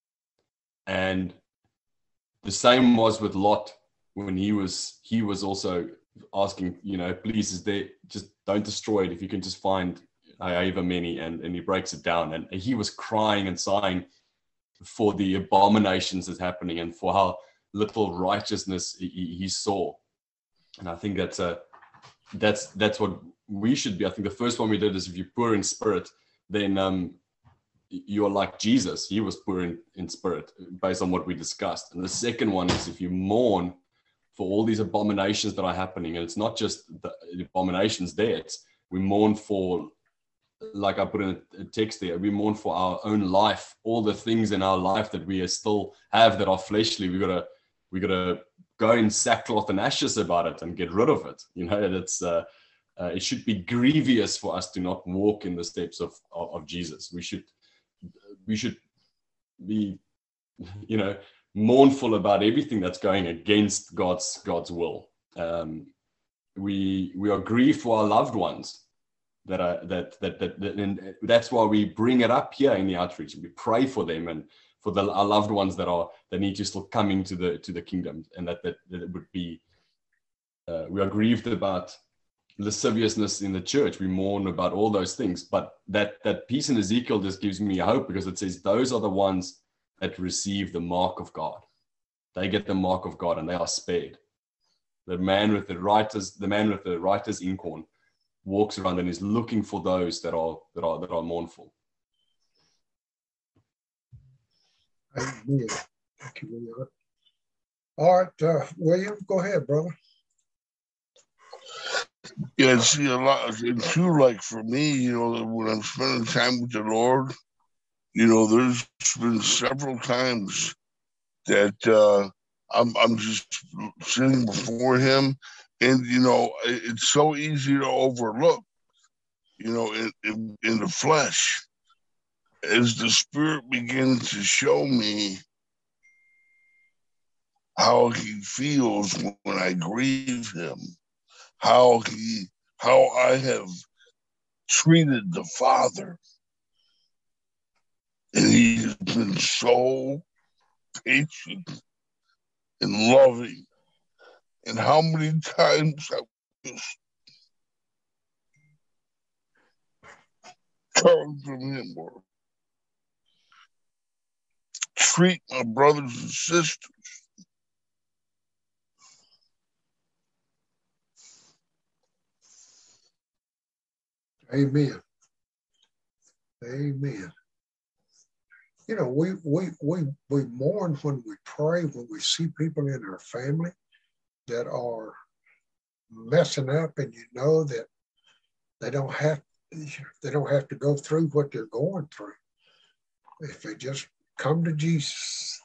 And the same was with Lot when he was he was also asking, you know, please, is there, just don't destroy it if you can just find however many, and, and he breaks it down. And he was crying and sighing for the abominations that's happening and for how little righteousness he, he saw. And I think that's a that's that's what we should be. I think the first one we did is, if you're poor in spirit, then um you're like Jesus. He was poor in, in spirit, based on what we discussed. And the second one is, if you mourn for all these abominations that are happening, and it's not just the, the abominations there, it's we mourn for, like I put in a text there, we mourn for our own life, all the things in our life that we still have that are fleshly. We gotta we gotta go in sackcloth and ashes about it and get rid of it. You know, it's uh, uh, it should be grievous for us to not walk in the steps of, of of Jesus. We should we should be, you know, mournful about everything that's going against God's God's will. Um, we we are grieved for our loved ones. That are that, that that that and that's why we bring it up here in the outreach. We pray for them and for the our loved ones that are that need to still come into the to the kingdom, and that that, that it would be. Uh, we are grieved about lasciviousness in the church. We mourn about all those things, but that that piece in Ezekiel just gives me hope, because it says those are the ones that receive the mark of God. They get the mark of God and they are spared. The man with the writers, the man with the writer's inkhorn, walks around and is looking for those that are that are that are mournful. Amen. Thank you, William. All right, uh, William, go ahead, brother. Yeah, see, a lot, and too, like for me, you know, when I'm spending time with the Lord, you know, there's been several times that uh, I'm I'm just sitting before Him. And, you know, it's so easy to overlook, you know, in, in, in the flesh. As the Spirit begins to show me how He feels when I grieve Him, how he, how I have treated the Father. And He has been so patient and loving. And how many times I just turn from Him, or treat my brothers and sisters. Amen. Amen. You know, we we we we mourn when we pray, when we see people in our family that are messing up, and you know that they don't have they don't have to go through what they're going through if they just come to Jesus.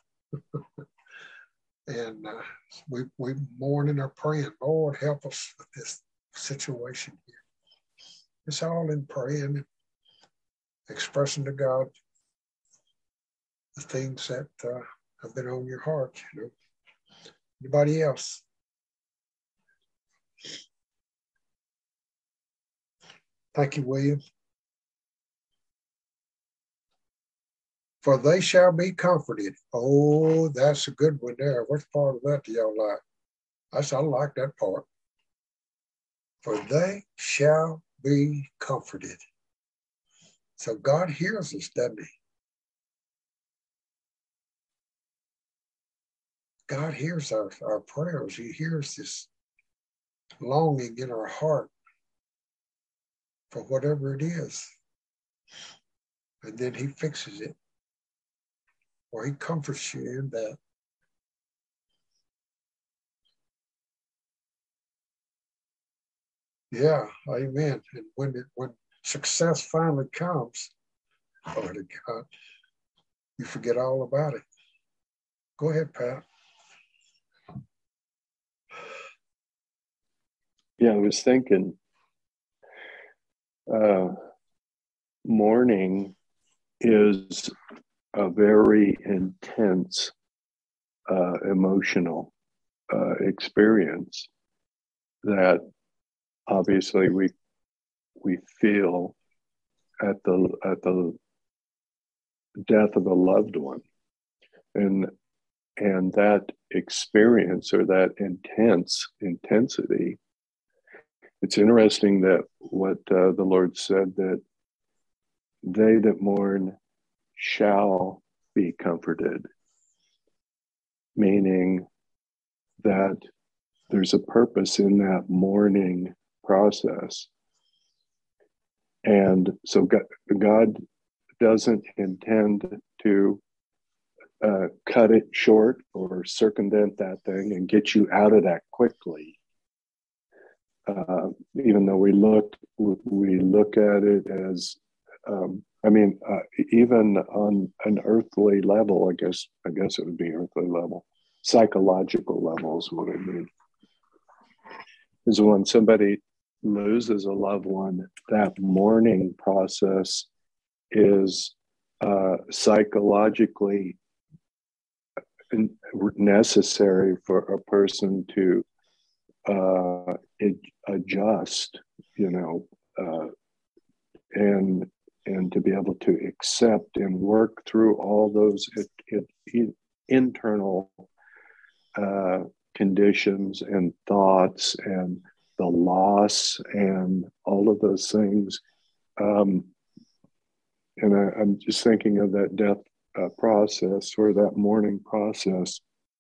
And uh, we we mourn and are praying, Lord, help us with this situation here. It's all in praying, expressing to God the things that uh, have been on your heart. You know, anybody else? Thank you, William. For they shall be comforted. Oh, that's a good one there. What part of that do y'all like? I said, I like that part. For they shall be comforted. So God hears us, doesn't He? God hears our, our prayers. He hears this longing in our heart for whatever it is. And then He fixes it. Or He comforts you in that. Yeah, amen. And when it, when success finally comes, glory to God, you forget all about it. Go ahead, Pat. Yeah, I was thinking uh, mourning is a very intense uh, emotional uh, experience that obviously we we feel at the at the death of a loved one, and and that experience or that intense intensity. It's interesting that what uh, the Lord said, that they that mourn shall be comforted, meaning that there's a purpose in that mourning process. And so God, God doesn't intend to uh, cut it short or circumvent that thing and get you out of that quickly. Uh, even though we look we look at it as, um, I mean, uh, even on an earthly level, I guess I guess it would be earthly level, psychological level is what I mean. Is when somebody loses a loved one, that mourning process is uh, psychologically necessary for a person to uh, adjust, you know, uh, and and to be able to accept and work through all those it, it, internal uh, conditions and thoughts and the loss and all of those things. Um, and I, I'm just thinking of that death uh, process, or that mourning process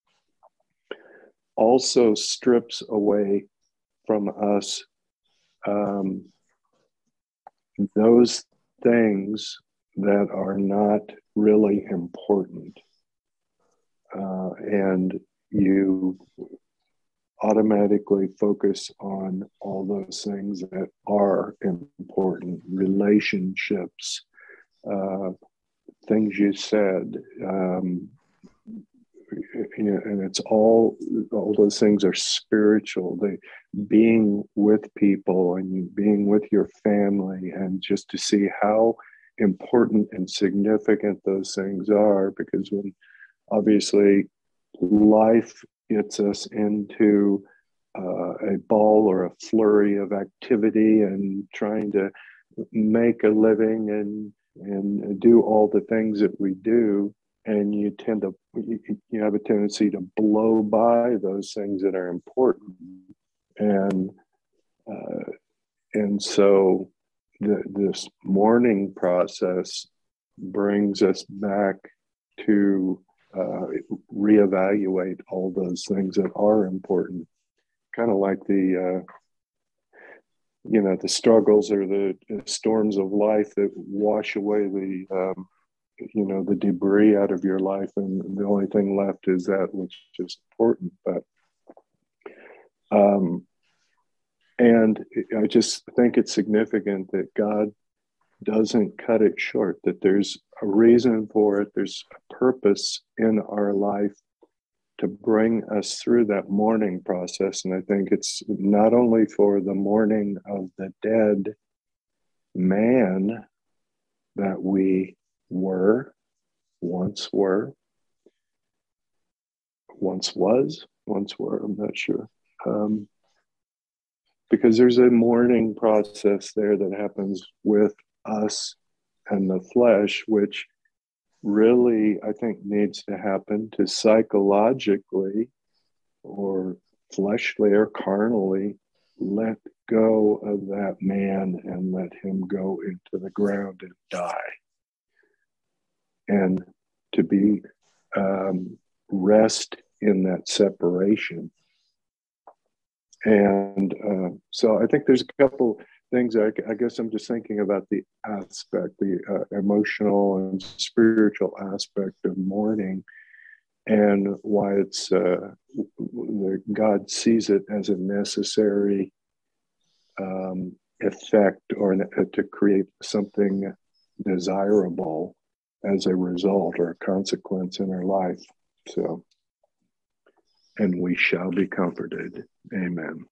also strips away from us um, those things that are not really important. Uh, and you automatically focus on all those things that are important: relationships, uh, things you said, um, you know, and it's all all those things are spiritual. They being with people and you being with your family, and just to see how important and significant those things are, because when obviously life gets us into uh, a ball or a flurry of activity and trying to make a living and and do all the things that we do, and you tend to you have a tendency to blow by those things that are important, and uh, and so the, this mourning process brings us back to uh, reevaluate all those things that are important, kind of like the uh, you know the struggles or the storms of life that wash away the um, you know the debris out of your life, and the only thing left is that which is important. But um, and I just think it's significant that God doesn't cut it short, that there's a reason for it, there's a purpose in our life to bring us through that mourning process. And I think it's not only for the mourning of the dead man that we were, once were, once was, once were, I'm not sure. Um, because there's a mourning process there that happens with us and the flesh, which really, I think, needs to happen to psychologically or fleshly or carnally let go of that man and let him go into the ground and die. And to be um, rest in that separation. And uh, so I think there's a couple things. I, I guess I'm just thinking about the aspect, the uh, emotional and spiritual aspect of mourning, and why it's uh, God sees it as a necessary um, effect or to create something desirable as a result or a consequence in our life. So, and we shall be comforted. Amen.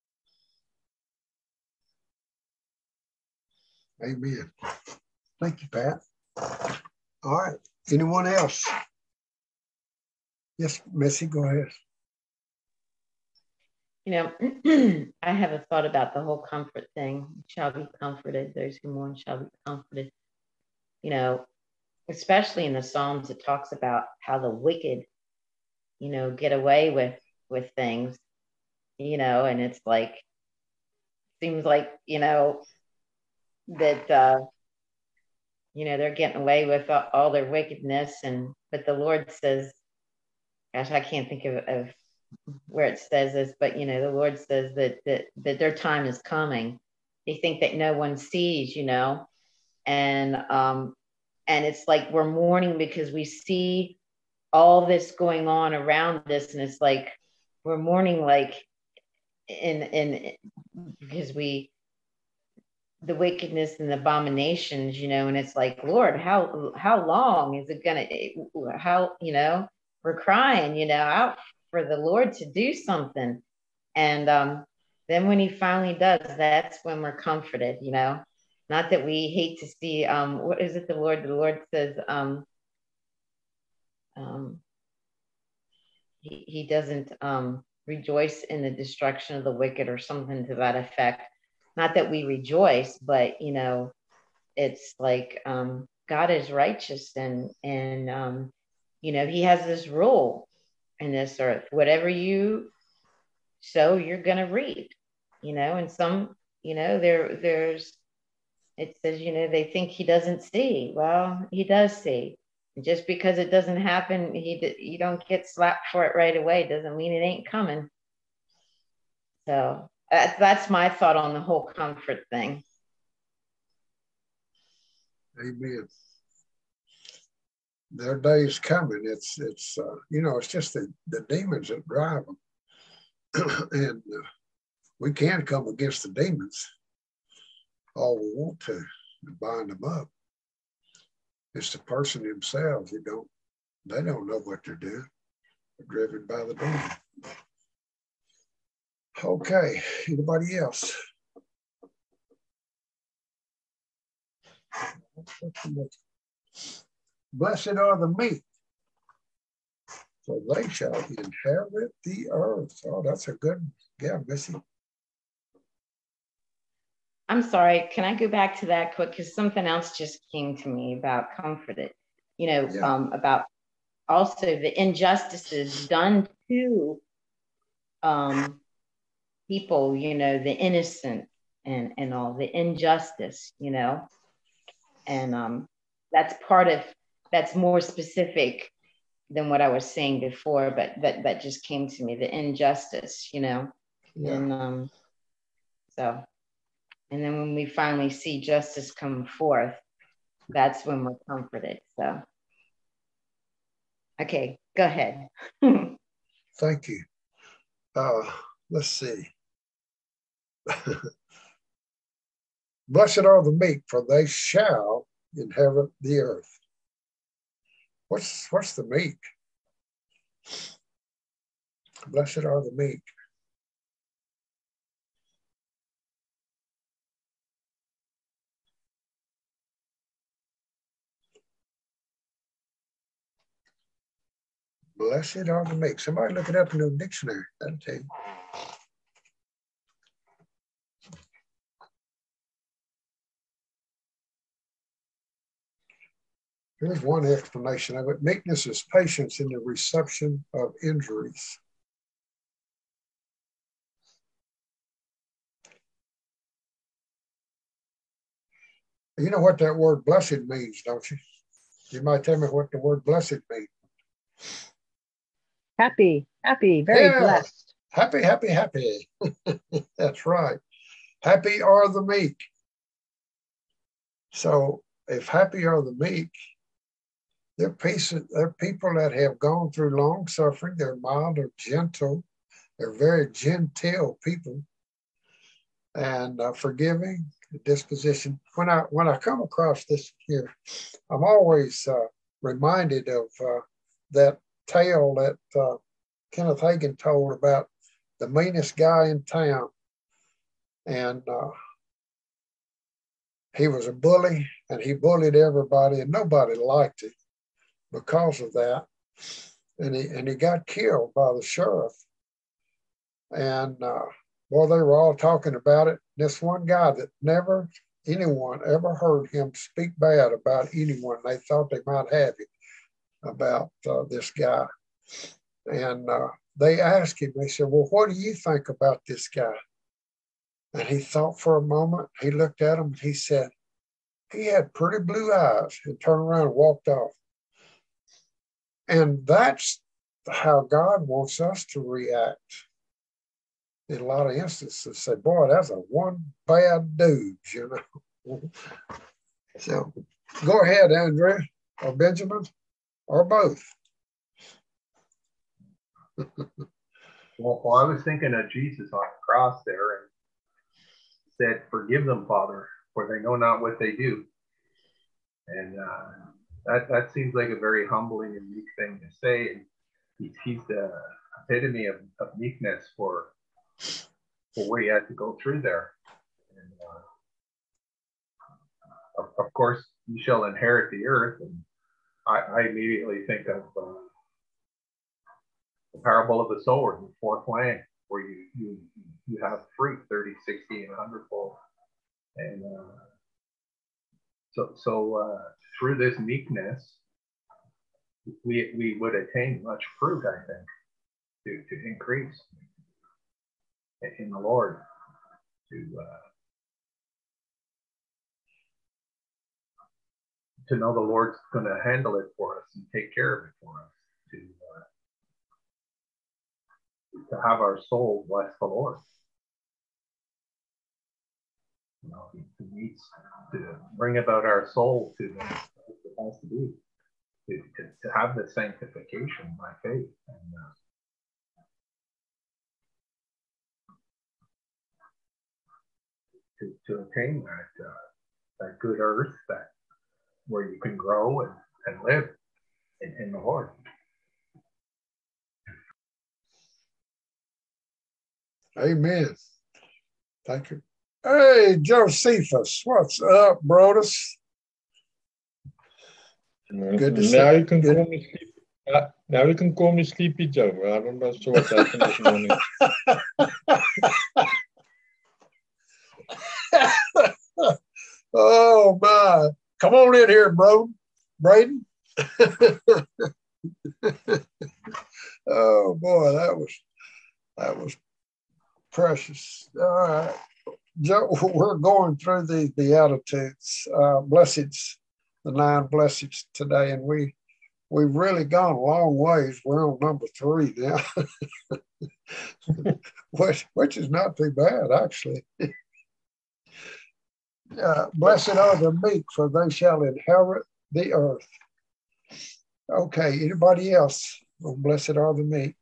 Amen. Thank you, Pat. All right. Anyone else? Yes, Missy, go ahead. You know, I have a thought about the whole comfort thing. Shall be comforted. Those who mourn shall be comforted. You know, especially in the Psalms, it talks about how the wicked, you know, get away with with things, you know, and it's like, seems like, you know, that, uh, you know, they're getting away with all, all their wickedness. And, but the Lord says, gosh, I can't think of, of where it says this, but, you know, the Lord says that, that, that their time is coming. They think that no one sees, you know, and, um, and it's like we're mourning because we see all this going on around us. And it's like, we're mourning like in, in, because we, the wickedness and the abominations, you know, and it's like, Lord, how, how long is it going to, how, you know, we're crying, you know, out for the Lord to do something. And um, then when he finally does, that's when we're comforted, you know, not that we hate to see, um, what is it the Lord, the Lord says, um, um, he, he doesn't um, rejoice in the destruction of the wicked or something to that effect. Not that we rejoice, but, you know, it's like um, God is righteous and, and um, you know, he has this rule in this earth. Whatever you sow, you're going to reap, you know, and some, you know, there, there's, it says, you know, they think he doesn't see. Well, he does see. And just because it doesn't happen, he, you don't get slapped for it right away. Doesn't mean it ain't coming. So that's, that's my thought on the whole comfort thing. Amen. Their day is coming. It's, it's uh, you know, it's just the, the demons that drive them. and uh, we can come against the demons all we want to and bind them up. It's the person themselves who don't, they don't know what they're doing. They're driven by the demon. Okay, anybody else? Blessed are the meek, for they shall inherit the earth. Oh, that's a good, yeah, Missy. I'm sorry, can I go back to that quick? Because something else just came to me about comforted, you know, yeah. um, about also the injustices done to um, people, you know, the innocent and, and all the injustice, you know, and um, that's part of, that's more specific than what I was saying before, but that, that just came to me, the injustice, you know, yeah. and um, so. And then when we finally see justice come forth, that's when we're comforted. So, okay, go ahead. Thank you. Uh, let's see. Blessed are the meek, for they shall inherit the earth. What's, what's the meek? Blessed are the meek. Blessed are the meek. Somebody look it up in the dictionary. That'll tell you. Here's one explanation of it. Meekness is patience in the reception of injuries. You know what that word blessed means, don't you? You might tell me what the word blessed means. Happy, happy, very yeah. blessed. Happy, happy, happy. That's right. Happy are the meek. So if happy are the meek, they're, peace, they're people that have gone through long suffering. They're mild or gentle. They're very genteel people. and uh, forgiving disposition. When I when I come across this here, I'm always uh, reminded of uh, that tale that uh, Kenneth Hagin told about the meanest guy in town, and uh, he was a bully, and he bullied everybody, and nobody liked him because of that. And he and he got killed by the sheriff. And uh, well, they were all talking about it. This one guy that never anyone ever heard him speak bad about anyone. They thought they might have him about uh, this guy. And uh, they asked him, they said, well, what do you think about this guy? And he thought for a moment. He looked at him and he said, he had pretty blue eyes, and turned around and walked off. And that's how God wants us to react. In a lot of instances, say, boy, that's a one bad dude, you know. So go ahead, Andrea, or Benjamin, or both. Well, well, I was thinking of Jesus on the cross there and said, forgive them, Father, for they know not what they do. And uh, that, that seems like a very humbling and meek thing to say. And he, he's the epitome of, of meekness for, for what he had to go through there. And uh, of, of course, you shall inherit the earth. And I, I immediately think of uh, the parable of the sower, the fourth land, where you you you have fruit thirty, sixty, and one hundred fold. And uh, so so uh, through this meekness, we we would attain much fruit, I think, to to increase in the Lord, to uh, to know the Lord's going to handle it for us and take care of it for us, to uh, to have our soul bless the Lord. You know, he, he needs to bring about our soul to the it has to be to, to, to have the sanctification by faith. And uh, To, to attain that uh, that good earth, that where you can grow and, and live in, in the Lord. Amen. Thank you. Hey, Josephus, what's up, Brodus? Good to now see you can good. call me sleepy. Uh, now you can call me Sleepy Joe. I don't know what's happening this morning. Oh my! Come on in here, bro, Braden. Oh boy, that was that was precious. All right, Joe, we're going through the Beatitudes, uh, blessings, the nine blessings today, and we we've really gone a long ways. We're on number three now, which which is not too bad actually. Uh, blessed are the meek, for they shall inherit the earth. Okay, anybody else? Well, blessed are the meek.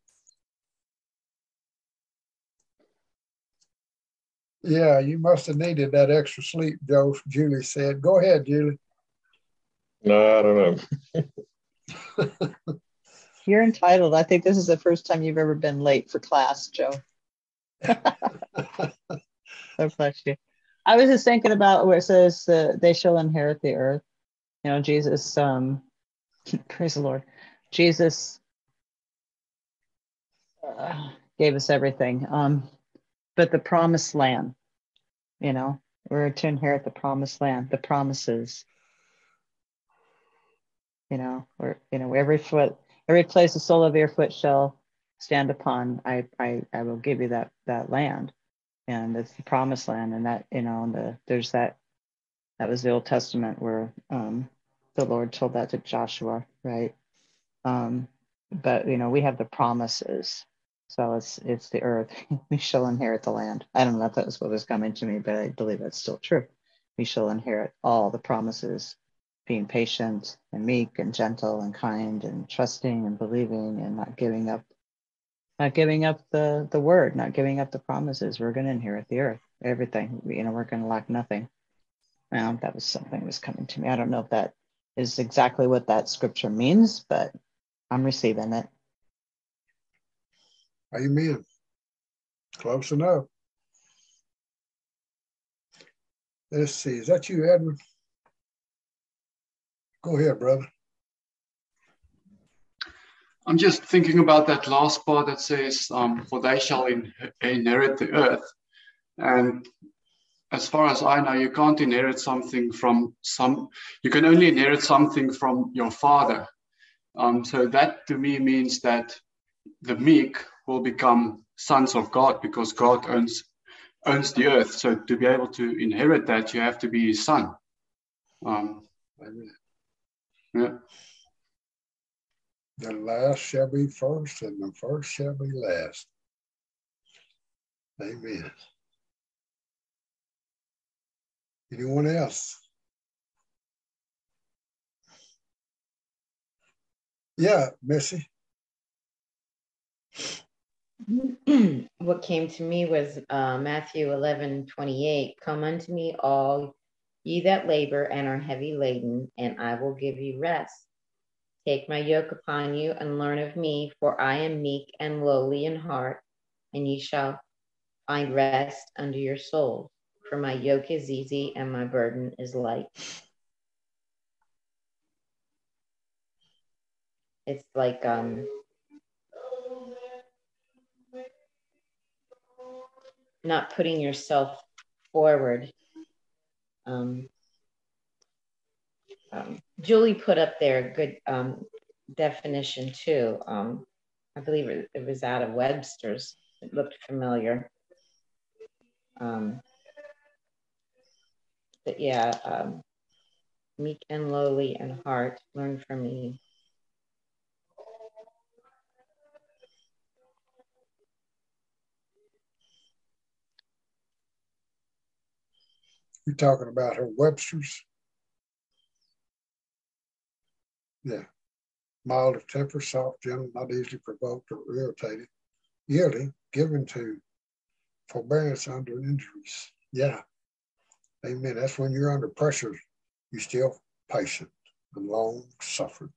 Yeah, you must have needed that extra sleep, Joe. Julie said. Go ahead, Julie. No, I don't know. You're entitled. I think this is the first time you've ever been late for class, Joe. So bless you. I was just thinking about where it says uh, they shall inherit the earth. You know, Jesus, um, praise the Lord. Jesus uh, gave us everything. Um, but the promised land, you know, we're to inherit the promised land, the promises. You know, where, you know, every foot, every place the sole of your foot shall stand upon, I, I, I will give you that, that land. And it's the promised land, and that, you know, the there's that that was the Old Testament where um, the Lord told that to Joshua, right? Um, but you know, we have the promises, so it's it's the earth. We shall inherit the land. I don't know if that was what was coming to me, but I believe that's still true. We shall inherit all the promises, being patient and meek and gentle and kind and trusting and believing and not giving up. Not giving up the, the word, not giving up the promises. We're going to inherit the earth. everything. You know, we're going to lack nothing. Now, that was something that was coming to me. I don't know if that is exactly what that scripture means, but I'm receiving it. Amen. Close enough. Let's see. Is that you, Edward? Go ahead, brother. I'm just thinking about that last part that says, um, for they shall in, inherit the earth. And as far as I know, you can't inherit something from some, you can only inherit something from your father. Um, so that to me means that the meek will become sons of God because God owns owns the earth. So to be able to inherit that, you have to be his son. Um, yeah. The last shall be first, and the first shall be last. Amen. Anyone else? Yeah, Missy. What came to me was uh, Matthew eleven twenty-eight. Come unto me, all ye that labor and are heavy laden, and I will give you rest. Take my yoke upon you and learn of me, for I am meek and lowly in heart, and ye shall find rest unto your souls. For my yoke is easy and my burden is light. It's like um, not putting yourself forward. Um, um, Julie put up there a good um, definition too. Um, I believe it, it was out of Webster's. It looked familiar. Um, but yeah, um, meek and lowly in heart, learn from me. You're talking about her Webster's? Yeah. Mild of temper, soft, gentle, not easily provoked or irritated, yielding, given to forbearance under injuries. Yeah. Amen. That's when you're under pressure, you're still patient and long suffering.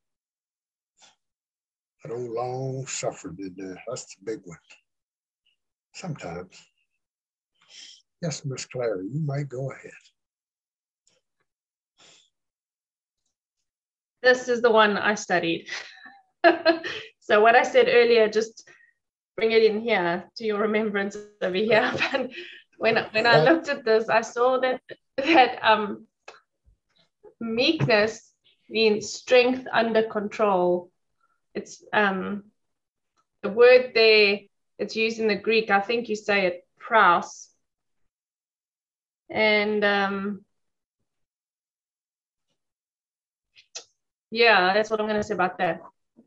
That old long suffering in there, that's the big one. Sometimes. Yes, Miss Clary, you may go ahead. This is the one I studied. So what I said earlier, just bring it in here to your remembrance over here. But when, when I looked at this, I saw that, that um, meekness means strength under control. It's um, the word there, it's used in the Greek. I think you say it, praus. And um, yeah, that's what I'm going to say about that.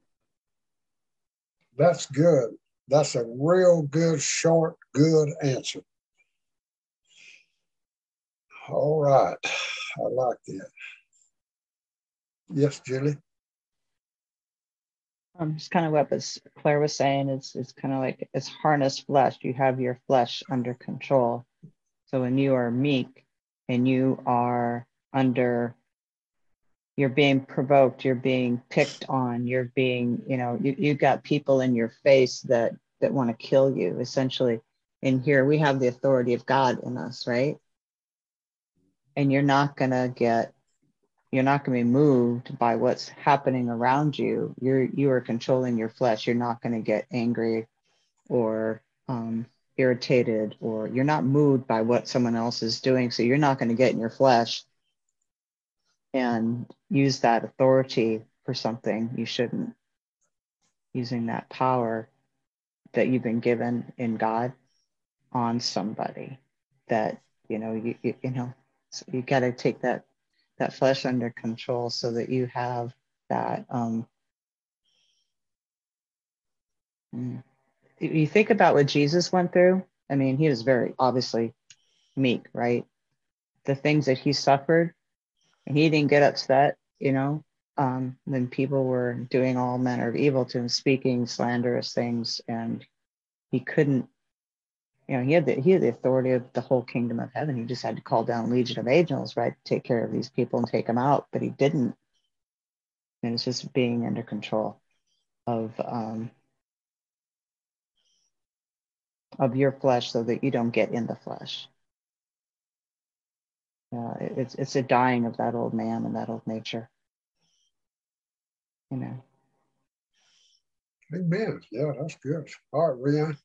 That's good. That's a real good, short, good answer. All right. I like that. Yes, Julie? Um, it's kind of what was, Claire was saying. It's, it's kind of like it's harnessed flesh. You have your flesh under control. So when you are meek and you are under, you're being provoked, you're being picked on, you're being, you know, you, you got people in your face that, that want to kill you, essentially. And here we have the authority of God in us, right? And you're not going to get, you're not going to be moved by what's happening around you. You're, you are controlling your flesh. You're not going to get angry or um, irritated, or you're not moved by what someone else is doing. So you're not going to get in your flesh and use that authority for something you shouldn't, using that power that you've been given in God on somebody that, you know, you, you, you know, so you got to take that, that flesh under control so that you have that, um, you think about what Jesus went through. I mean, he was very obviously meek, right? The things that he suffered, and he didn't get upset, you know, um, when people were doing all manner of evil to him, speaking slanderous things, and he couldn't, You know, he had the he had the authority of the whole kingdom of heaven. He just had to call down a legion of angels, right, to take care of these people and take them out, but he didn't. And it's just being under control of um, of your flesh, so that you don't get in the flesh. Uh, it's it's a dying of that old man and that old nature. You know. Amen. Yeah, that's good. All right, Rian.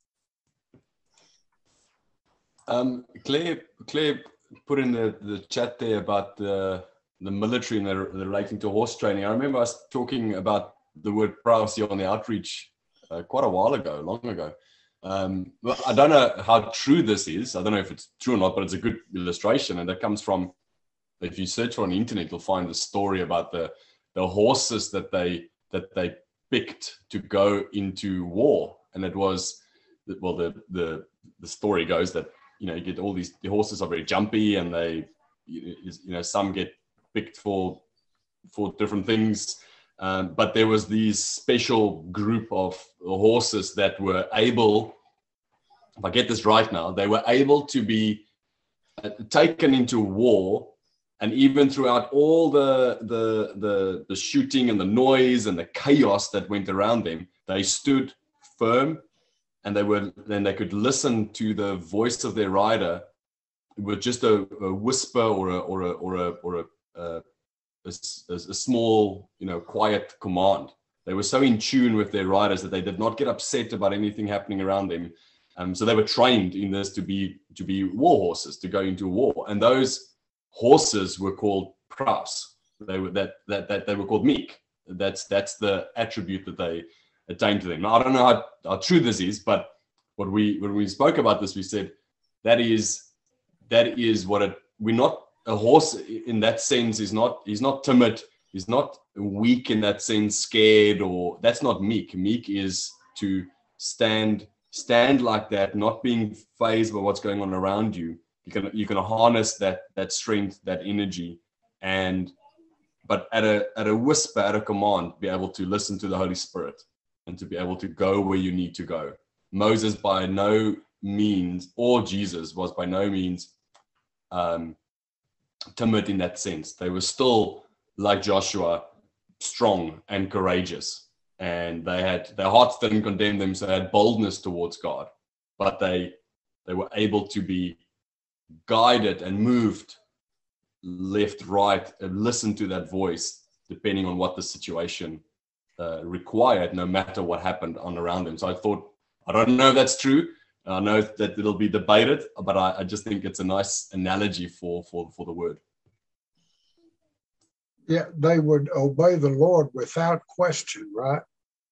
Um, Claire, Claire put in the, the chat there about the the military and the, the relating to horse training. I remember us talking about the word praus here on the outreach uh, quite a while ago, long ago. Um, but I don't know how true this is. I don't know if it's true or not, but it's a good illustration. And that comes from, if you search on the internet, you'll find the story about the, the horses that they that they picked to go into war. And it was, well, the the the story goes that, you know, you get all these, the horses are very jumpy, and they, you know, some get picked for for different things. Um, but there was these special group of horses that were able, if I get this right now, they were able to be uh, taken into war, and even throughout all the, the the the shooting and the noise and the chaos that went around them, they stood firm, and they were then they could listen to the voice of their rider with just a, a whisper or a or a or a or a, uh, a, a, a small, you know, quiet command. They were so in tune with their riders that they did not get upset about anything happening around them. Um, so they were trained in this to be to be war horses, to go into war, and those horses were called praus. They were that that that they were called meek. That's that's the attribute that they attained to them. Now, I don't know how, how true this is, but what we when we spoke about this, we said that is that is what it. We're not a horse in that sense. Is not he's not timid. He's not weak in that sense, scared, or that's not meek. Meek is to stand stand like that, not being fazed by what's going on around you. You can you can harness that that strength, that energy, and but at a at a whisper, at a command, be able to listen to the Holy Spirit and to be able to go where you need to go. Moses by no means, or Jesus was by no means um, timid in that sense. They were still, like Joshua, strong and courageous, and they had their hearts didn't condemn them, so they had boldness towards God, but they they were able to be guided and moved left, right, and listen to that voice depending on what the situation uh, required, no matter what happened on around them. So I thought, I don't know if that's true. I know that it'll be debated, but I, I just think it's a nice analogy for for for the word. Yeah, they would obey the Lord without question, right?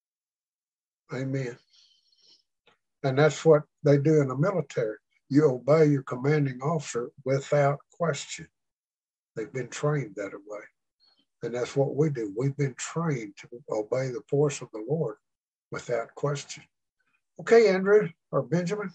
Amen. And that's what they do in the military. You obey your commanding officer without question. They've been trained that way. And that's what we do. We've been trained to obey the voice of the Lord without question. Okay, Andrew or Benjamin.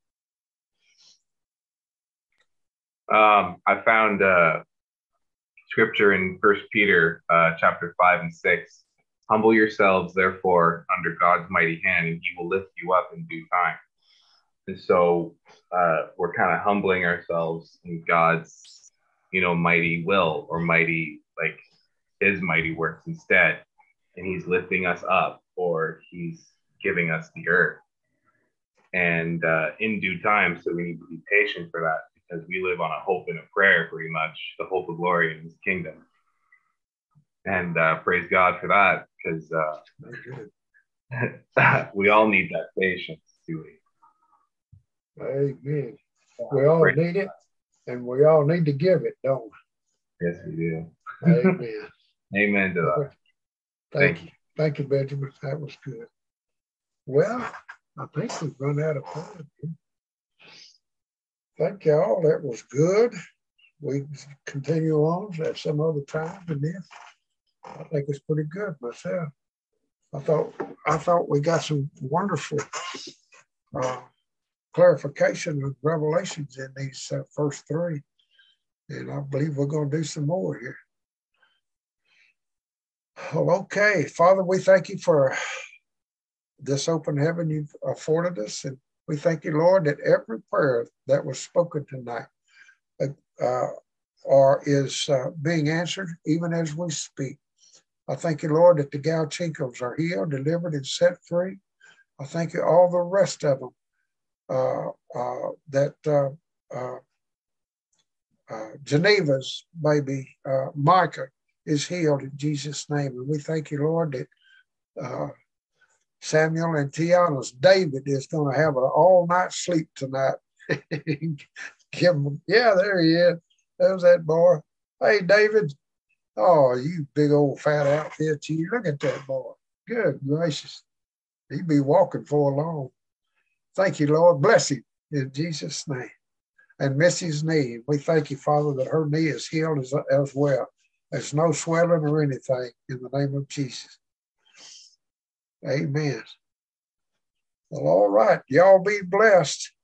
Um, I found uh, scripture in First Peter uh, chapter five and six. Humble yourselves, therefore, under God's mighty hand, and he will lift you up in due time. And so uh, we're kind of humbling ourselves in God's, you know, mighty will, or mighty, like his mighty works instead. And he's lifting us up, or he's giving us the earth. And uh, in due time, so we need to be patient for that, because we live on a hope and a prayer, pretty much, the hope of glory in his kingdom. And uh, praise God for that, because uh, we all need that patience, do we? Amen. We all need it, and we all need to give it, don't we? Yes, we do. Amen. Amen to that. Thank, Thank you. Thank you, Benjamin. That was good. Well, I think we've run out of time. Thank y'all. That was good. We continue on at some other time than this. I think it's pretty good myself. I thought I thought we got some wonderful uh, clarification of revelations in these uh, first three, and I believe we're going to do some more here. Well, okay, Father, we thank you for this open heaven you've afforded us, and We thank you, Lord, that every prayer that was spoken tonight uh, or is uh, being answered even as we speak. I thank you, Lord, that the Galchenkos are healed, delivered, and set free. I thank you, all the rest of them, uh, uh, that uh, uh, uh, Geneva's baby, uh, Micah, is healed in Jesus' name. And we thank you, Lord, that uh, Samuel and Tiana's David is going to have an all-night sleep tonight. Give him, yeah, there he is. There's that boy. Hey, David. Oh, you big old fat outfit. You look at that boy. Good gracious. He'd be walking for long. Thank you, Lord. Bless him in Jesus' name. And Missy's knee. We thank you, Father, that her knee is healed as, as well. There's no swelling or anything in the name of Jesus. Amen. Well, all right. Y'all be blessed.